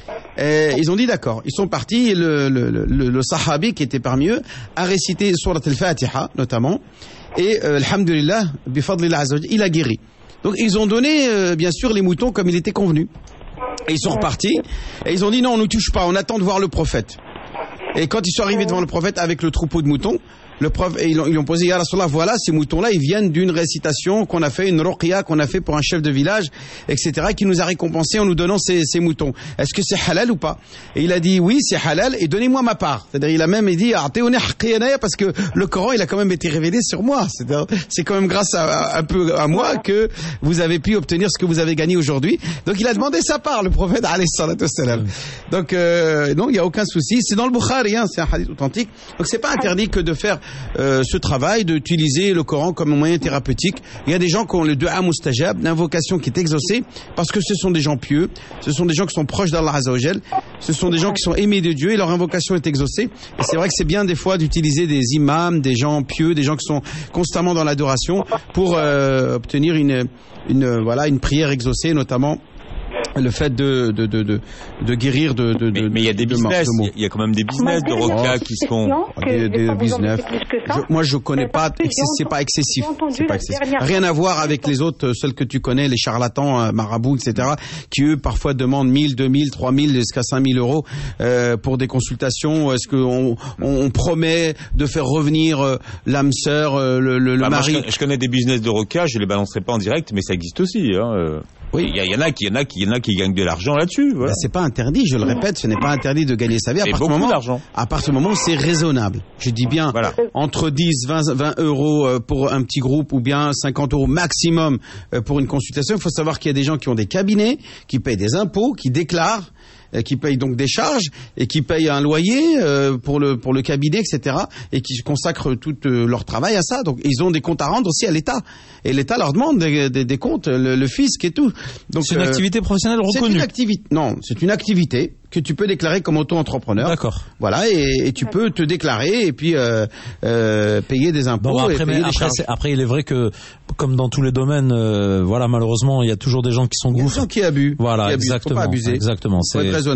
Et ils ont dit d'accord. Ils sont partis. Et le, le, le, le sahabi qui était parmi eux a récité Surat al-Fatiha notamment. Et euh, alhamdulillah, bifadlillah azza wa jalla, il a guéri. Donc ils ont donné euh, bien sûr les moutons comme il était convenu. Et ils sont repartis. Et ils ont dit non, on ne touche pas. On attend de voir le prophète. Et quand ils sont arrivés devant le prophète avec le troupeau de moutons, le prof, et ils ont, ils ont posé, Ya Rasulallah, voilà, ces moutons-là, ils viennent d'une récitation qu'on a fait, une ruqya qu'on a fait pour un chef de village, et cetera, qui nous a récompensé en nous donnant ces, ces moutons. Est-ce que c'est halal ou pas? Et il a dit, oui, c'est halal, et donnez-moi ma part. C'est-à-dire, il a même dit, parce que le Coran, il a quand même été révélé sur moi. C'est-à-dire, c'est quand même grâce à, un peu à moi que vous avez pu obtenir ce que vous avez gagné aujourd'hui. Donc, il a demandé sa part, le prophète, alayhi salatu wassalam. Donc, euh, non, il n'y a aucun souci. C'est dans le Bukhari, hein, c'est un hadith authentique. Donc, c'est pas interdit que de faire Euh, ce travail d'utiliser le Coran comme un moyen thérapeutique. Il y a des gens qui ont le du'a mustajab, l'invocation qui est exaucée, parce que ce sont des gens pieux, ce sont des gens qui sont proches d'Allah Azza wa Jal, ce sont des gens qui sont aimés de Dieu et leur invocation est exaucée. Et c'est vrai que c'est bien des fois d'utiliser des imams, des gens pieux, des gens qui sont constamment dans l'adoration pour euh, obtenir une, une, voilà, une prière exaucée, notamment le fait de de de de, de guérir de de mais, mais il y a des business, il y a quand même des business de ruqya qui se font des, des business. Je, moi je connais pas, c'est pas excessif, c'est pas excessif. Rien à voir avec les autres, celles que tu connais, les charlatans, marabouts, et cetera, qui eux parfois demandent mille, deux mille, trois mille, jusqu'à cinq mille euros euh, pour des consultations. Est-ce qu'on on, on promet de faire revenir euh, l'âme sœur, euh, le, le, bah, le mari? Moi, je, je connais des business de ruqya, je les balancerai pas en direct, mais ça existe aussi. Hein, euh. Oui, il y, y en a qui, y en a qui, y en a qui gagnent de l'argent là-dessus. Voilà. Ben, c'est pas interdit, je le répète, ce n'est pas interdit de gagner sa vie à partir du moment, d'argent. à partir du moment où c'est raisonnable. Je dis bien, voilà, entre dix, vingt, vingt euros pour un petit groupe ou bien cinquante euros maximum pour une consultation. Il faut savoir qu'il y a des gens qui ont des cabinets, qui payent des impôts, qui déclarent, qui payent donc des charges et qui payent un loyer euh, pour le pour le cabinet, et cetera, et qui consacrent tout euh, leur travail à ça. Donc ils ont des comptes à rendre aussi à l'État, et l'État leur demande des, des, des comptes, le, le fisc et tout. Donc c'est une euh, activité professionnelle reconnue. C'est une activité. Non, c'est une activité que tu peux déclarer comme auto-entrepreneur. D'accord. Voilà, et, et tu peux te déclarer et puis euh, euh, payer des impôts. Bon, après, et payer mais des après, charges. après, il est vrai que, comme dans tous les domaines, euh, voilà, malheureusement, il y a toujours des gens qui sont gouffres. Il y a des gens qui abusent. Voilà, qui abusent. exactement. Faut pas abuser. Exactement. Faut être raisonnable.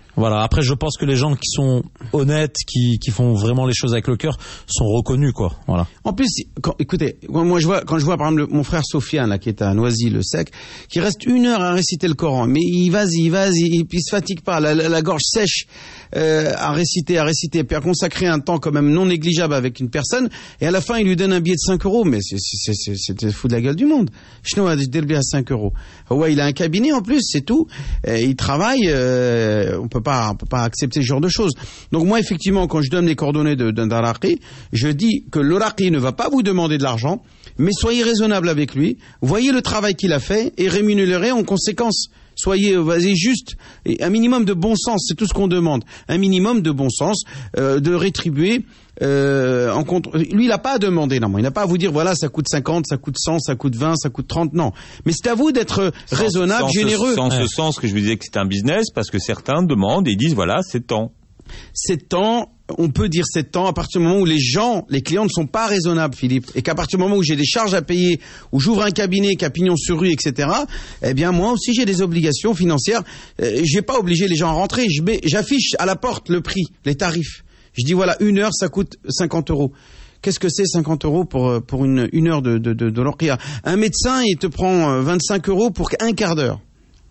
Voilà. Après, je pense que les gens qui sont honnêtes, qui, qui font vraiment les choses avec le cœur, sont reconnus, quoi. Voilà. En plus, quand, écoutez, moi je vois, quand je vois par exemple mon frère Sofiane là, qui est à Noisy-le-Sec, qui reste une heure à réciter le Coran, mais il vas-y, il vas-y, et puis il se fatigue pas, la, la, la gorge sèche euh, à réciter, à réciter, puis à consacrer un temps quand même non négligeable avec une personne, et à la fin il lui donne un billet de cinq euros, mais c'est c'est c'est c'est fou de la gueule du monde. Je n'ai pas de à cinq euros. Ouais, il a un cabinet en plus, c'est tout. Et il travaille, euh, on peut pas, on peut pas accepter ce genre de choses. Donc moi effectivement, quand je donne les coordonnées de, d'un raqi, je dis que le raqi ne va pas vous demander de l'argent, mais soyez raisonnable avec lui, voyez le travail qu'il a fait et rémunérez en conséquence. Soyez, vas-y, juste, et un minimum de bon sens, c'est tout ce qu'on demande. Un minimum de bon sens, euh, de rétribuer. Euh, en contre... Lui, il n'a pas à demander, non, il n'a pas à vous dire, voilà, ça coûte cinquante, ça coûte cent, ça coûte vingt, ça coûte trente, non. Mais c'est à vous d'être sans, raisonnable, sans généreux. Ce, sans ouais. ce sens que je vous disais que c'est un business, parce que certains demandent et disent, voilà, c'est tant. C'est tant. On peut dire sept ans à partir du moment où les gens, les clients ne sont pas raisonnables, Philippe, et qu'à partir du moment où j'ai des charges à payer, où j'ouvre un cabinet, qui a pignon sur rue, et cetera. Eh bien moi aussi j'ai des obligations financières. Euh, j'ai pas obligé les gens à rentrer. Je mets, j'affiche à la porte le prix, les tarifs. Je dis voilà, une heure ça coûte cinquante euros. Qu'est-ce que c'est cinquante euros pour pour une une heure de de de, de l'orqia? Un médecin il te prend vingt-cinq euros pour un quart d'heure,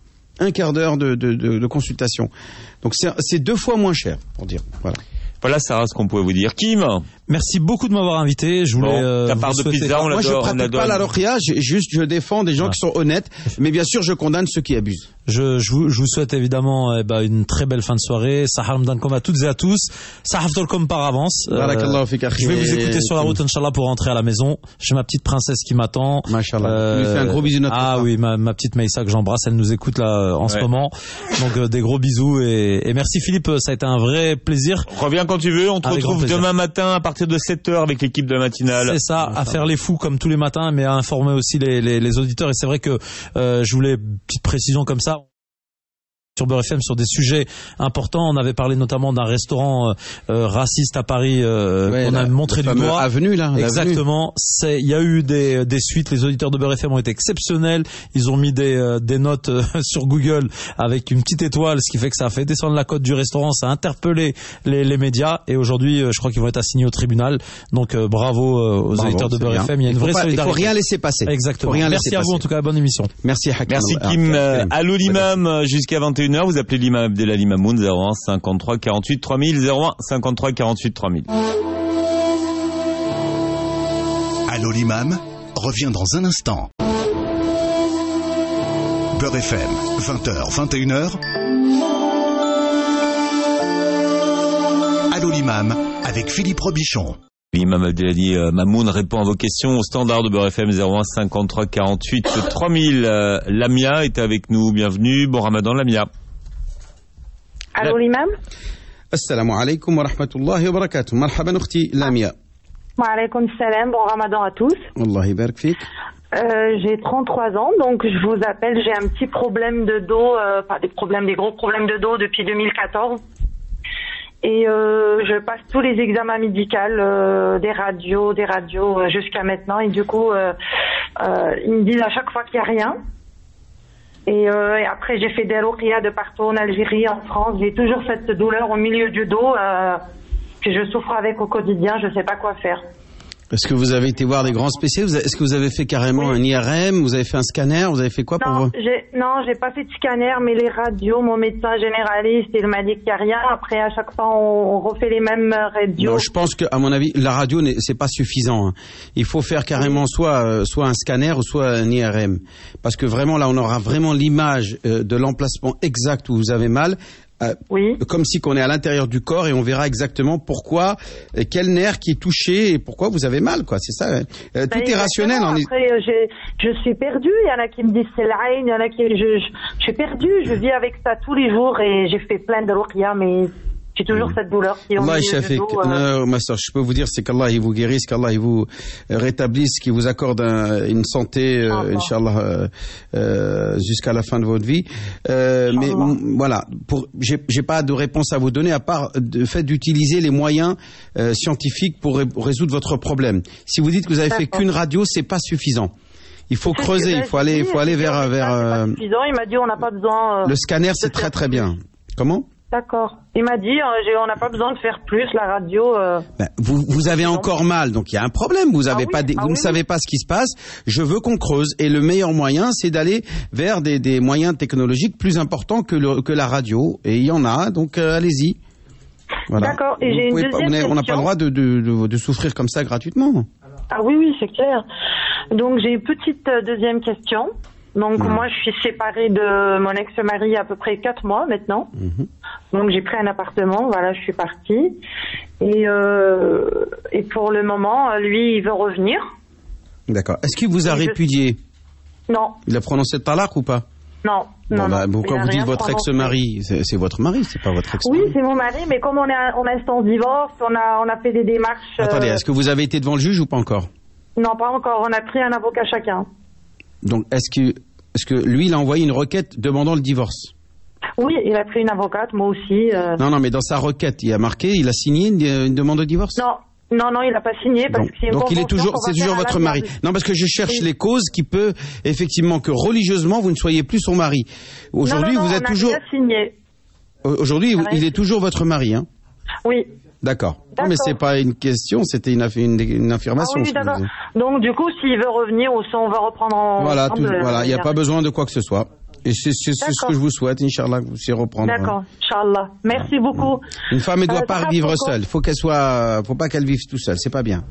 un quart d'heure de de de, de consultation. Donc c'est c'est deux fois moins cher pour dire voilà. Voilà, Sarah, ce qu'on pouvait vous dire. Kim, merci beaucoup de m'avoir invité. Je voulais. Bon, euh, ta part de souhaiter... pizza, on l'adore. Moi, je pratique on pas la ruqya, juste je défends des gens ah. qui sont honnêtes, mais bien sûr, je condamne ceux qui abusent. Je, je, vous, je vous souhaite évidemment eh ben, une très belle fin de soirée. Sahar Mdankom à toutes et à tous. Sahar Tolkom par avance. Euh, je vais vous écouter sur la route, Inch'Allah, pour rentrer à la maison. J'ai ma petite princesse qui m'attend. Machallah. Euh, je lui fais un gros bisou. Ah oui, ma, ma petite Maïssa que j'embrasse, elle nous écoute là en ouais. ce moment. Donc euh, des gros bisous et, et merci Philippe, ça a été un vrai plaisir. Reviens quand tu veux, on te Avec retrouve demain matin à partir de sept heures avec l'équipe de la matinale. C'est ça, à faire les fous comme tous les matins, mais à informer aussi les, les, les auditeurs. Et c'est vrai que euh, je voulais une petite précision comme ça. Sur Beurre F M sur des sujets importants. On avait parlé notamment d'un restaurant euh, raciste à Paris. Euh, ouais, on a montré du doigt. Avenue là. Exactement. C'est, il y a eu des des suites. Les auditeurs de Beurre F M ont été exceptionnels. Ils ont mis des euh, des notes euh, sur Google avec une petite étoile, ce qui fait que ça a fait descendre la cote du restaurant. Ça a interpellé les les médias. Et aujourd'hui, euh, je crois qu'ils vont être assignés au tribunal. Donc euh, bravo euh, aux bravo, auditeurs de Beurre F M. Il y a une vraie pas, solidarité. Il faut rien laisser passer. Exactement. Rien Merci à passer. vous en tout cas. Bonne émission. Merci Hakim. Merci Kim. Euh, allô l'imam jusqu'à vingt et une heures. Vous appelez l'imam Abdelali Mamoun zéro un cinquante-trois quarante-huit trois mille zéro un cinquante-trois quarante-huit trois mille. Allô l'imam revient dans un instant. Beurre F M, vingt heures, vingt et une heures. Allô l'imam avec Philippe Robichon. L'imam Abdelali euh, Mamoun répond à vos questions au standard de Beurre F M zéro un cinquante-trois quarante-huit trois mille. Euh, Lamia est avec nous, bienvenue. Bon Ramadan Lamia. Allô l'imam. Assalamu alaikum wa rahmatullahi wa barakatuh. Marhaban ukhti Lamia. Wa alaikum salam, bon Ramadan à tous. Allah yabarak fik. Euh, j'ai trente-trois ans, donc je vous appelle, j'ai un petit problème de dos, euh, pas des problèmes, des gros problèmes de dos depuis deux mille quatorze. Et euh, je passe tous les examens médicaux, euh, des radios, des radios euh, jusqu'à maintenant. Et du coup, euh, euh, ils me disent à chaque fois qu'il n'y a rien. Et, euh, et après, j'ai fait des ruqya de partout en Algérie, en France. J'ai toujours cette douleur au milieu du dos euh, que je souffre avec au quotidien. Je ne sais pas quoi faire. Est-ce que vous avez été voir des grands spécialistes? Est-ce que vous avez fait carrément oui. un I R M? Vous avez fait un scanner? Vous avez fait quoi non, pour vous? j'ai, Non, j'ai pas fait de scanner, mais les radios, mon médecin généraliste, il m'a dit qu'il n'y a rien. Après, à chaque fois, on, on refait les mêmes radios. Non, je pense que, à mon avis, la radio, c'est pas suffisant. Hein. Il faut faire carrément soit, euh, soit un scanner ou soit un I R M. Parce que vraiment, là, on aura vraiment l'image euh, de l'emplacement exact où vous avez mal. Euh, oui. Comme si qu'on est à l'intérieur du corps et on verra exactement pourquoi, euh, quel nerf qui est touché et pourquoi vous avez mal, quoi. C'est ça. Hein. Euh, tout ben, est rationnel. En... Après, j'ai, je suis perdue. Il y en a qui me disent c'est l'aïn, il y en a qui, je, je, je suis perdue. Je vis avec ça tous les jours et j'ai fait plein de ruqya, mais j'ai toujours cette douleur. Allah Shafik. Euh... Non, ma soeur, je peux vous dire, c'est qu'Allah il vous guérisse, qu'Allah il vous rétablisse, qu'il vous accorde un, une santé, euh, Inch'Allah, euh, euh, jusqu'à la fin de votre vie. Euh, mais m- voilà, pour, j'ai, j'ai pas de réponse à vous donner à part le fait d'utiliser les moyens euh, scientifiques pour, ré- pour résoudre votre problème. Si vous dites que vous avez D'accord. fait qu'une radio, c'est pas suffisant. Il faut c'est creuser, il faut aller, il faut aller vers vers. Euh, suffisant. Il m'a dit on n'a pas besoin. Euh, le scanner, c'est très très bien. Comment? D'accord. Il m'a dit, euh, j'ai- on n'a pas besoin de faire plus, la radio. Euh... Ben, vous, vous avez encore mal, donc il y a un problème. Vous, avez Ah oui, pas, des- ah vous oui, ne savez oui. pas ce qui se passe. Je veux qu'on creuse. Et le meilleur moyen, c'est d'aller vers des, des moyens technologiques plus importants que, le, que la radio. Et il y en a, donc euh, allez-y. Voilà. D'accord. Et Vous j'ai une pouvez pas- deuxième vous n'avez- on n'a pas question. le droit de, de, de, de souffrir comme ça gratuitement. Ah oui, oui, c'est clair. Donc j'ai une petite euh, deuxième question. Donc Mhm. moi, je suis séparée de mon ex-mari il y a à peu près quatre mois maintenant. Mhm. Donc j'ai pris un appartement, voilà, je suis partie. Et, euh, et pour le moment, lui, il veut revenir. D'accord. Est-ce qu'il vous a Je- répudié? Non, Il a prononcé le talaq ou pas? non, non. Bon, bah, non. pourquoi Il a vous dites rien votre prononcé. ex-mari? C'est c'est votre mari, c'est pas votre ex-mari. Oui, c'est mon mari, mais comme on est en instance divorce, on a, on a fait des démarches. euh, Attendez, est-ce que vous avez été devant le juge ou pas encore? Non, pas encore. On a pris un avocat chacun. Donc, est-ce que, est-ce que lui, il a envoyé une requête demandant le divorce? Oui, il a pris une avocate, moi aussi. euh. Non, non, mais dans sa requête, il a marqué, il a signé une, une demande de divorce? Non, non, non, il n'a pas signé parce Donc, que c'est une donc il est convention toujours, qu'on va c'est toujours faire à votre mari. l'amiable. Non, parce que je cherche Oui. les causes qui peut, effectivement, que religieusement, vous ne soyez plus son mari. Aujourd'hui, Non, non, non, vous êtes on a toujours, déjà signé. aujourd'hui, On a il rien est toujours votre mari, hein? Oui. D'accord. Non, D'accord. mais c'est pas une question, c'était une, aff- une, une Ah affirmation. oui, ce que d'accord. vous dites. Donc du coup, s'il veut revenir, ou si on va reprendre en. Voilà, tout, ensemble, voilà, il n'y a euh, pas besoin de quoi que ce soit. Et c'est c'est- c'est ce D'accord. que je vous souhaite, Inch'Allah, que vous puissiez reprendre. D'accord, Inch'Allah. Merci beaucoup. Une femme, elle ne doit Euh, pas ça va, vivre pourquoi seule. Faut qu'elle soit, faut pas qu'elle vive tout seule. C'est pas bien.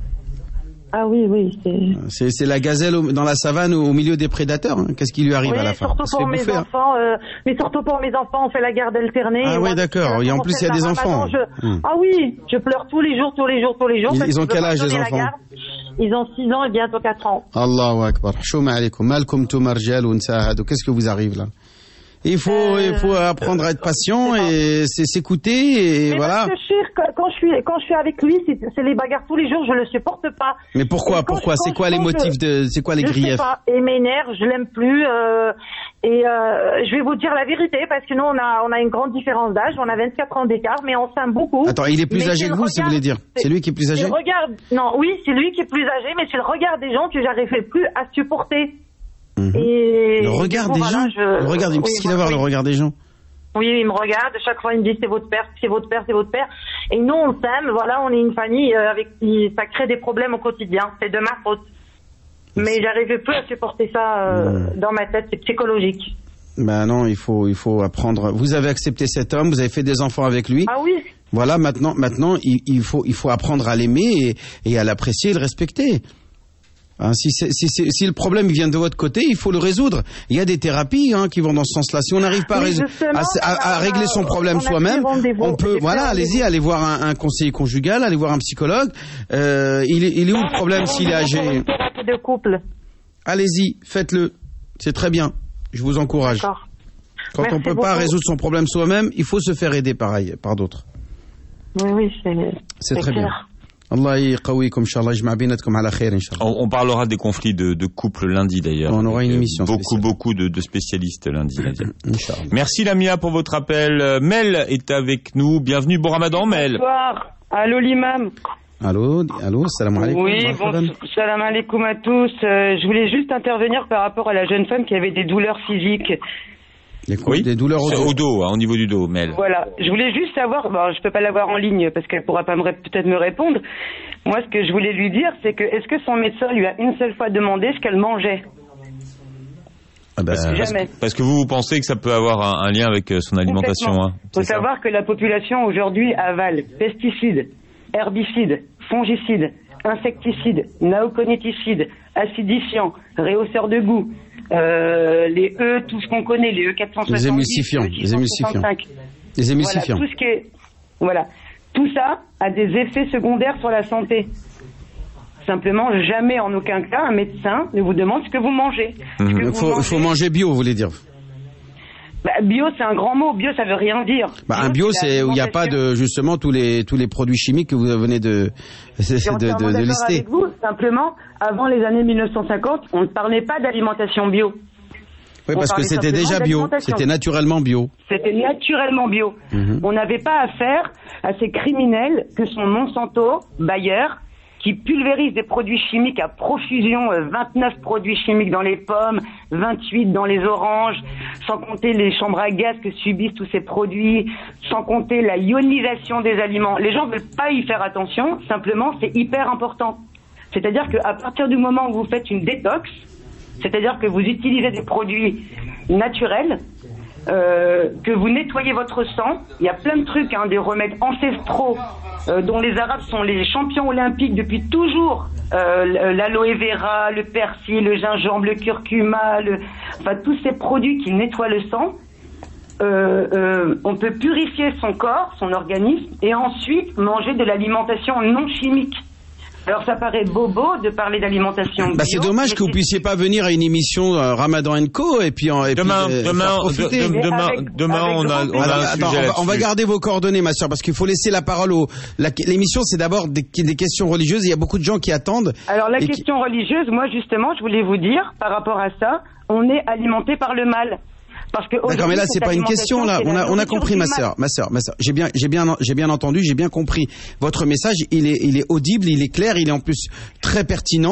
Ah oui, oui, c'est. C'est c'est la gazelle au- dans la savane au milieu des prédateurs. hein. Qu'est-ce qui lui arrive Oui, à la fin? surtout Elle se pour fait mes bouffer, hein. enfants, euh, mais surtout pour mes enfants, on fait la garde alternée. Ah Et ouais, moi, d'accord. je- Et en on plus, fait il y a la des Ramadan, enfants. je- Hmm. Ah oui, je pleure tous les jours, tous les jours, tous les jours. Ils- parce ils que ont je peux quel pas âge, les donner la enfants? garde. Ils ont six ans et bientôt quatre ans. Allahu Akbar. Chouma alaikum. Malkum toumar rijal wa nisa hadu. Qu'est-ce que vous arrive là? Il faut, Euh, il faut apprendre à être patient je sais pas. et c'est s'écouter et Mais voilà. parce que Chir, quand- quand je suis quand je suis avec lui, c'est c'est les bagarres tous les jours, je le supporte pas. Mais pourquoi, Et quand pourquoi? je- C'est quand quoi je les pense, motifs de, c'est quoi les je sais griefs? pas, il m'énerve, je l'aime plus. euh, et euh, je vais vous dire la vérité parce que nous on a on a une grande différence d'âge, on a vingt-quatre ans d'écart, mais on s'aime beaucoup. Attends, il est plus Mais âgé c'est que le vous, si vous regard- voulez dire. C'est lui qui est plus c'est âgé? le regard, non, oui, c'est lui qui est plus âgé, mais c'est le regard des gens que j'arrivais plus à supporter. Mhm. Et Le regard du coup, des voilà, gens? je- Le regard, oui, qu'est-ce qu'il a à voir, oui. le regard des gens? Oui, il me regarde, chaque fois il me dit c'est votre père, c'est votre père, c'est votre père. Et nous on s'aime, voilà, on est une famille euh, avec qui ça crée des problèmes au quotidien, c'est de ma faute. Mais j'arrivais plus à supporter ça euh, Mmh. dans ma tête, c'est psychologique. Ben non, il faut, il faut apprendre. Vous avez accepté cet homme, vous avez fait des enfants avec lui. Ah oui, Voilà, maintenant, maintenant, il, il faut, il faut apprendre à l'aimer et, et à l'apprécier et le respecter. Hein, si, c'est- si, c'est- si le problème il vient de votre côté, il faut le résoudre. Il y a des thérapies hein, qui vont dans ce sens-là. Si on n'arrive pas à, Mais résou- justement, à, à- à on a- régler son problème on a pris soi-même, rendez-vous. on peut, J'ai voilà, pris allez-y, rendez-vous. allez voir un, un conseiller conjugal, allez voir un psychologue. Euh, il, est, il est où le problème s'il est âgé? Une thérapie de couple. Allez-y, faites-le. C'est très bien. Je vous encourage. D'accord. Quand Merci on peut pas beaucoup. résoudre son problème soi-même, il faut se faire aider pareil, par d'autres. Oui, oui, c'est C'est très clair. bien. Allah yqawikum, Inch'Allah, yajma' bainatkum ala khair, Inch'Allah. On, on parlera des conflits de, de couple lundi d'ailleurs. On aura une Avec, euh, émission Beaucoup, spéciale. beaucoup de, de spécialistes lundi. Nadia. Inch'Allah. Merci Lamia pour votre appel. Euh, Mel est avec nous. Bienvenue, bon ramadan Mel. Bonsoir. Allô l'imam. Allô, allô, salam alaikum. Oui, marhaban. bon, salam alaikum à tous. Euh, je voulais juste intervenir par rapport à la jeune femme qui avait des douleurs physiques. Des, cou- Oui. des douleurs au C'est dos. au dos, hein, au niveau du dos, Mel. Voilà. Je voulais juste savoir, bon, je peux pas l'avoir en ligne parce qu'elle pourra pas me ré- peut-être me répondre. Moi, ce que je voulais lui dire, c'est que est-ce que son médecin lui a une seule fois demandé ce qu'elle mangeait? Ah ben, Jamais. Parce que vous, vous pensez que ça peut avoir un, un lien avec euh, son alimentation. Complètement. Hein, Faut c'est ça savoir que la population aujourd'hui avale pesticides, herbicides, fongicides, insecticides, naoconiticides, acidifiants, réhausseurs de goût, euh, les E, tout ce qu'on connaît, les E quatre cent soixante-dix, Les émulsifiants, E les émulsifiants. six cent soixante-cinq. Les émulsifiants. Voilà, tout ce qui est, voilà, tout ça a des effets secondaires sur la santé. Simplement, jamais en aucun cas un médecin ne vous demande ce que vous mangez. Ce que Il vous faut, il mangez. faut manger bio, vous voulez dire. Bah, bio, c'est un grand mot. Bio, ça veut rien dire. Bah, un bio, c'est où il n'y a pas de, justement, tous les, tous les produits chimiques que vous venez de, de, Je suis de, entièrement de, de d'accord lister. avec vous. Simplement, avant les années mille neuf cent cinquante, on ne parlait pas d'alimentation bio. Oui, On parce que parlait c'était simplement déjà bio. d'alimentation. C'était naturellement bio. C'était naturellement bio. Mhm. On n'avait pas affaire à ces criminels que sont Monsanto, Bayer qui pulvérisent des produits chimiques à profusion, euh, vingt-neuf produits chimiques dans les pommes, vingt-huit dans les oranges, sans compter les chambres à gaz que subissent tous ces produits, sans compter la ionisation des aliments. Les gens ne veulent pas y faire attention, simplement c'est hyper important. C'est-à-dire qu'à partir du moment où vous faites une détox, c'est-à-dire que vous utilisez des produits naturels, euh, que vous nettoyez votre sang, il y a plein de trucs, hein, des remèdes ancestraux euh, dont les Arabes sont les champions olympiques depuis toujours, euh, l'aloe vera, le persil, le gingembre, le curcuma, le... enfin tous ces produits qui nettoient le sang. Euh, euh, on peut purifier son corps, son organisme, et ensuite manger de l'alimentation non chimique. Alors ça paraît bobo de parler d'alimentation bio. Bah c'est dommage que vous puissiez pas venir à une émission euh, Ramadan and Co et puis en et demain puis, euh, demain profiter. de, de, demain avec, demain avec on a on a Alors, un attends, sujet on, va, on va garder vos coordonnées ma soeur parce qu'il faut laisser la parole aux la, l'émission c'est d'abord des, des questions religieuses, il y a beaucoup de gens qui attendent. Alors la qui... question religieuse, moi justement, je voulais vous dire par rapport à ça, on est alimenté par le mal. Parce que d'accord, mais là c'est pas une question là. On a on a compris ma sœur, ma sœur, ma sœur. J'ai bien j'ai bien j'ai bien entendu, j'ai bien compris votre message. Il est il est audible, il est clair, il est en plus très pertinent.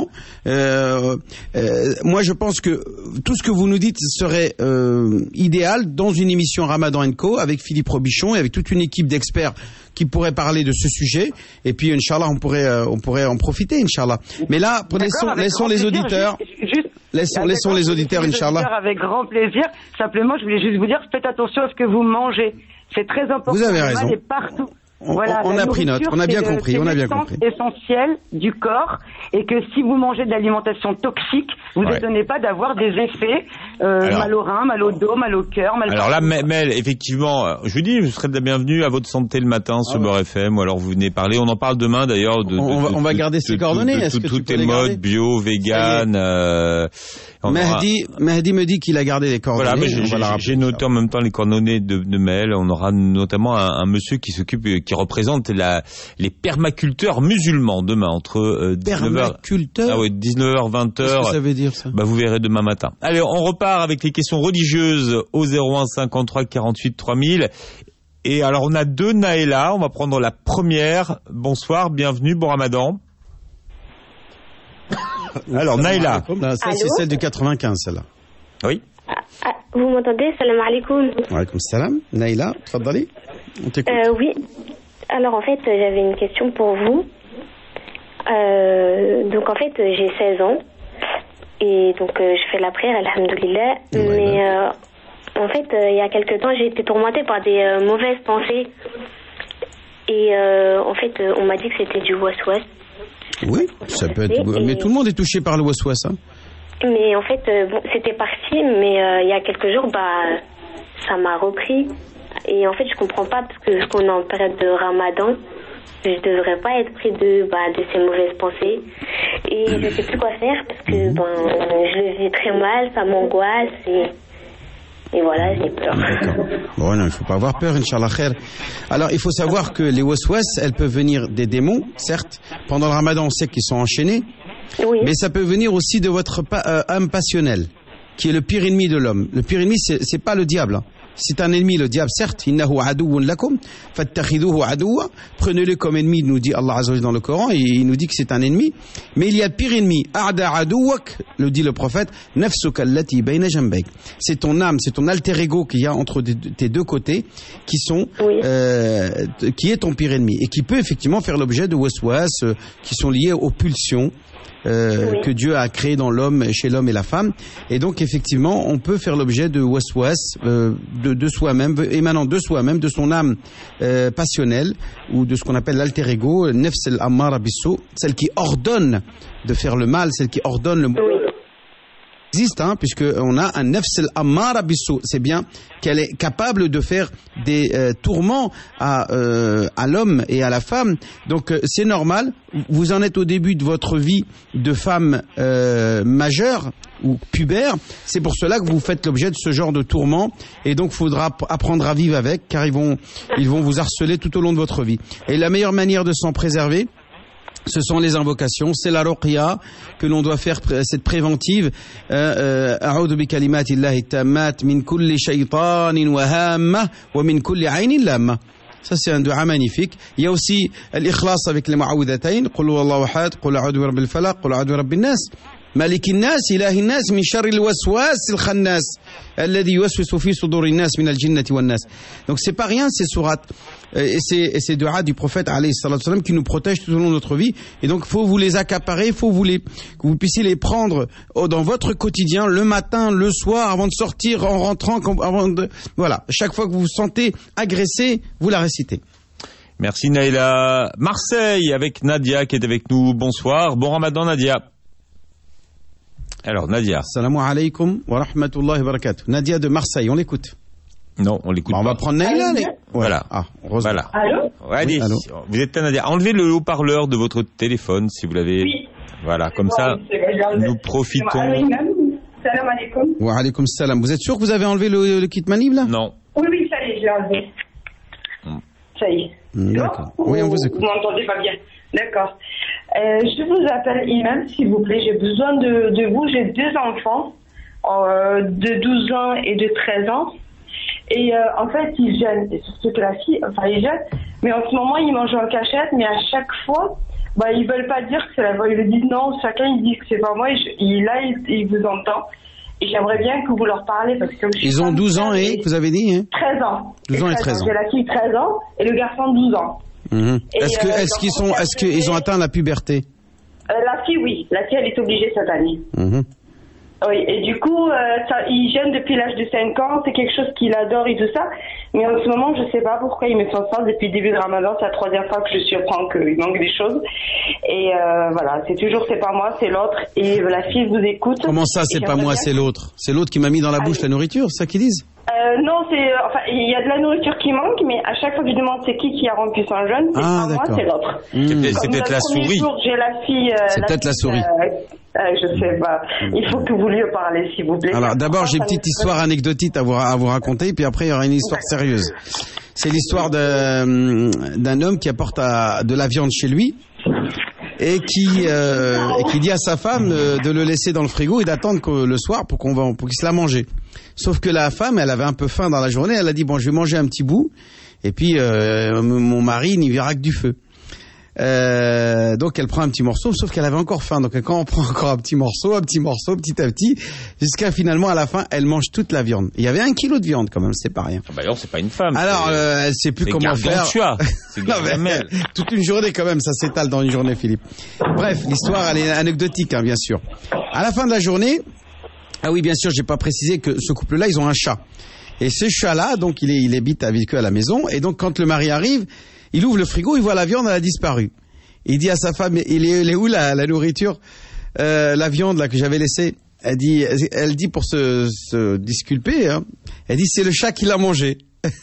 Euh, euh, moi je pense que tout ce que vous nous dites serait euh, idéal dans une émission Ramadan and Co avec Philippe Robichon et avec toute une équipe d'experts qui pourraient parler de ce sujet. Et puis Inch'Allah on pourrait euh, on pourrait en profiter Inch'Allah. Mais là laissons laissons les auditeurs. Juste, juste... Laissons, laissons les auditeurs, Inch'Allah. Avec grand plaisir. Simplement, je voulais juste vous dire, faites attention à ce que vous mangez. C'est très important. Vous avez raison. Et partout. On, voilà, on a pris note, on a bien le, compris, on a bien compris. C'est essentiel du corps et que si vous mangez de l'alimentation toxique, vous ouais. n'étonnez pas d'avoir des effets euh, alors, mal au rein, mal au dos, mal au cœur, mal. Alors là, Mel, effectivement, je vous dis, vous serez la bienvenue à votre santé le matin sur ah ouais. Beurre F M ou alors vous venez parler. On en parle demain d'ailleurs. De, on, de, va, de, on va de, garder ces coordonnées. Est-ce que tout tu est mode, bio, vegan. Euh, Mehdi, aura... Mehdi me dit qu'il a gardé les coordonnées. Voilà, mais j'ai, j'ai, j'ai noté en même temps les coordonnées de, de Mel. On aura notamment un, un monsieur qui s'occupe, qui représente la les permaculteurs musulmans demain entre euh, dix-neuf heures permaculteurs ah ouais, dix-neuf heures vingt heures. Qu'est-ce que ça veut dire ça? Bah vous verrez demain matin. Allez, on repart avec les questions religieuses au zéro un cinquante-trois quarante-huit trois mille. Et alors on a deux Naëla, on va prendre la première. Bonsoir, bienvenue, bon Ramadan. Alors Naëla. Là, ça c'est celle du quatre-vingt-quinze celle-là. Oui. Ah, ah, vous m'entendez? Salam alaikum. Wa alaikum salam. Naëla, tfaddali. On t'écoute. Euh, oui. Alors en fait, j'avais une question pour vous. Euh, donc en fait, j'ai seize ans et donc euh, je fais la prière, alhamdoulilah. Ouais, mais euh, en fait, euh, il y a quelque temps, j'ai été tourmentée par des euh, mauvaises pensées. Et euh, en fait, euh, on m'a dit que c'était du waswas. Oui, ça peut être. Et... Mais tout le monde est touché par le waswas, hein. Mais en fait, euh, bon, c'était parti, mais euh, il y a quelques jours, bah, ça m'a repris. Et en fait, je comprends pas parce que qu'on est en période de Ramadan, je devrais pas être pris de bah, de ces mauvaises pensées. Et je sais plus quoi faire parce que ben je le vis très mal, ça m'angoisse et et voilà, j'ai peur. Bon, non, il faut pas avoir peur, Inch'Allah khair. Alors, il faut savoir que les waswas, elles peuvent venir des démons, certes. Pendant le Ramadan, on sait qu'ils sont enchaînés. Oui. Mais ça peut venir aussi de votre pa- euh, âme passionnelle, qui est le pire ennemi de l'homme. Le pire ennemi, c'est, c'est pas le diable. Hein. C'est un ennemi, le diable, certes. Innahu aduwwun lakum, fattakhiduhu aduwwa. Prenez-le comme ennemi, nous dit Allah Azza wa Jalla dans le Coran, et il nous dit que c'est un ennemi. Mais il y a pire ennemi. A'da aduwwak, le dit le prophète, nafsuka allati bayna jambayk. C'est ton âme, c'est ton alter ego qu'il y a entre tes deux côtés, qui sont, oui. euh, qui est ton pire ennemi, et qui peut effectivement faire l'objet de waswas, euh, qui sont liés aux pulsions. Euh, oui. que Dieu a créé dans l'homme, chez l'homme et la femme. Et donc, effectivement, on peut faire l'objet de waswas, euh, de, de soi-même, émanant de soi-même, de son âme euh, passionnelle, ou de ce qu'on appelle l'alter ego, nefs al-ammara bis-sou, celle qui ordonne de faire le mal, celle qui ordonne le mal. Oui. Existe, hein, puisque on a un nefs al-ammara bis-sou, c'est bien qu'elle est capable de faire des euh, tourments à euh, à l'homme et à la femme. Donc euh, c'est normal. Vous en êtes au début de votre vie de femme euh, majeure ou pubère. C'est pour cela que vous faites l'objet de ce genre de tourments. Et donc, il faudra apprendre à vivre avec, car ils vont ils vont vous harceler tout au long de votre vie. Et la meilleure manière de s'en préserver, ce sont les invocations, c'est la ruqya que l'on doit faire, cette préventive. A'udhu bi kalimatillahi tammat min kulli shaytanin wa hamma wa min kulli aynin lamma. Ça, c'est un dua magnifique. Il y a aussi l'ikhlas avec les mu'awwidatayn. Qul huwallahu ahad, qul a'udhu birabbil falaq, qul a'udhu birabbin nas. مالك الناس إله الناس من شر الوسواس الخناس الذي يوسوس في صدور الناس من الجنة والناس. Donc c'est pas rien ces sourates et ces et ces duas du prophète alayhi salatu wasallam qui nous protègent tout au long de notre vie, et donc faut vous les accaparer, faut vous les que vous puissiez les prendre dans votre quotidien le matin, le soir, avant de sortir, en rentrant, avant de voilà, chaque fois que vous vous sentez agressé, vous la récitez. Merci Naïla. Marseille avec Nadia qui est avec nous. Bonsoir, bon Ramadan Nadia. Alors, Nadia. Salam alaikum wa rahmatullahi wa barakatuh. Nadia de Marseille, on l'écoute. Non, on l'écoute bah, on pas. va prendre Naïla. Les... Voilà. Ah, heureusement. Voilà. Allô? Ouais, allez, oui, allô. Vous êtes là, Nadia. Enlevez le haut-parleur de votre téléphone, si vous l'avez. Oui. Voilà, comme bon, ça, bon, nous profitons. Salam alaikum. Wa alaikum salam. Vous êtes sûr que vous avez enlevé le, le kit manib, là? Non. Oui, oui, ça y est, j'ai enlevé. Hmm. Ça y est. D'accord. Oui, on vous écoute. Vous m'entendez pas bien. D'accord. Euh, je vous appelle Imam, s'il vous plaît. J'ai besoin de, de vous. J'ai deux enfants euh, de douze ans et de treize ans. Et euh, en fait, ils jeûnent. Et surtout que la fille, enfin, ils jeûnent. Mais en ce moment, ils mangent en cachette. Mais à chaque fois, bah, ils veulent pas dire que c'est la voix. Ils disent non. Chacun, ils disent que c'est pas moi. Et, je, et là, ils, ils vous entendent. Et j'aimerais bien que vous leur parlez. Parce que comme je suis Ils ont douze ans et, vous avez dit, hein? treize ans. douze ans et treize ans. J'ai la fille treize ans et le garçon douze ans. Mmh. Est-ce que, euh, est-ce qu'ils sont, est-ce qu'ils ont atteint la puberté? Euh, la fille, oui. La fille, elle est obligée cette année. Mmh. Oui, et du coup, euh, ça, il jeûne depuis l'âge de cinq ans. C'est quelque chose qu'il adore et tout ça. Mais en ce moment, je sais pas pourquoi il me sent ça depuis le début de Ramadan. C'est la troisième fois que je surprends qu'il manque des choses. Et euh, voilà, c'est toujours c'est pas moi, c'est l'autre. Et la fille vous écoute. Comment ça, c'est pas moi, bien... c'est l'autre? C'est l'autre qui m'a mis dans la bouche ah, la nourriture, c'est ça qu'ils disent? Euh, non, c'est enfin il y a de la nourriture qui manque, mais à chaque fois que je demande c'est qui qui a rompu son jeûne, c'est ah, pas moi, c'est l'autre. Mmh. C'est peut-être la souris. Jour, j'ai la fille. Euh, c'est peut-être la souris. Euh, euh, je sais pas. Il faut que vous lui parlez, s'il vous plaît. Alors d'abord, j'ai une petite histoire anecdotique à vous à vous raconter, puis après il y aura une histoire sérieuse. C'est l'histoire de, d'un homme qui apporte à, de la viande chez lui. Et qui, euh, et qui dit à sa femme de, de le laisser dans le frigo et d'attendre que, le soir pour qu'on va, pour qu'il se la mange. Sauf que la femme, elle avait un peu faim dans la journée, elle a dit bon, je vais manger un petit bout, et puis euh, mon mari n'y verra que du feu. Euh, donc elle prend un petit morceau, sauf qu'elle avait encore faim. Donc quand on prend encore un petit morceau, un petit morceau, petit à petit, jusqu'à finalement à la fin, elle mange toute la viande. Il y avait un kilo de viande quand même, c'est pas rien. Ah bah alors c'est pas une femme. Alors euh, elle sait plus comment faire. C'est Gargamel. Toute une journée quand même, ça s'étale dans une journée, Philippe. Bref, l'histoire elle est anecdotique, hein, bien sûr. À la fin de la journée, ah oui, bien sûr, j'ai pas précisé que ce couple-là, ils ont un chat. Et ce chat-là, donc il est, il habite avec eux à la maison. Et donc quand le mari arrive, il ouvre le frigo, il voit la viande, elle a disparu. Il dit à sa femme, il est, elle est où la, la nourriture, euh, la viande là que j'avais laissée? Elle dit, elle dit pour se, se disculper, hein, elle dit c'est le chat qui l'a mangé.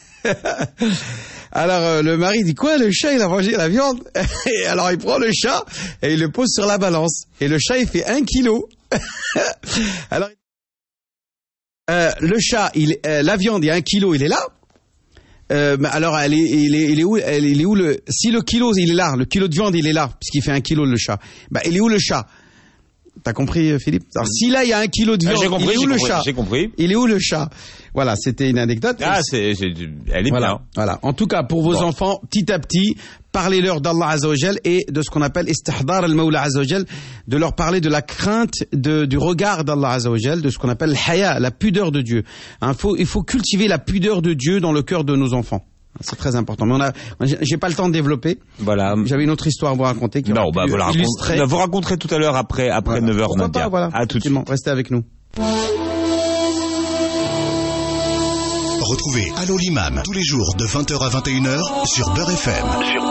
Alors euh, le mari dit quoi? Le chat il a mangé la viande? Et alors il prend le chat et il le pose sur la balance. Et le chat il fait un kilo. Alors euh, le chat, il, euh, la viande il y a un kilo, il est là. Euh, alors, elle est, il est, il est où, elle, il est où le, si le kilo, il est là, le kilo de viande, il est là, puisqu'il fait un kilo le chat. Bah, il est où le chat? T'as compris, Philippe? Alors, si là, il y a un kilo de viande, ah, compris, il est où le compris, chat? J'ai compris. Il est où le chat? Voilà, c'était une anecdote. Ah, c'est, c'est elle est voilà, bien. Voilà. En tout cas, pour vos bon. enfants, petit à petit, parlez-leur d'Allah Azza wa Jal et de ce qu'on appelle istihdar al-Mawla Azza wa Jal, de leur parler de la crainte de, du regard d'Allah Azza wa Jal, de ce qu'on appelle le haya, la pudeur de Dieu. Hein, faut, il faut cultiver la pudeur de Dieu dans le cœur de nos enfants. C'est très important. Mais on a, j'ai pas le temps de développer. Voilà. J'avais une autre histoire à vous raconter. Qui non, bah, vous la raconterez. Vous raconterez tout à l'heure après, après voilà. neuf heures, Nadia. Pas, voilà. À tout de suite. Restez avec nous. Retrouvez Allô l'imam tous les jours de vingt heures à vingt et une heures sur Beurre F M. Sur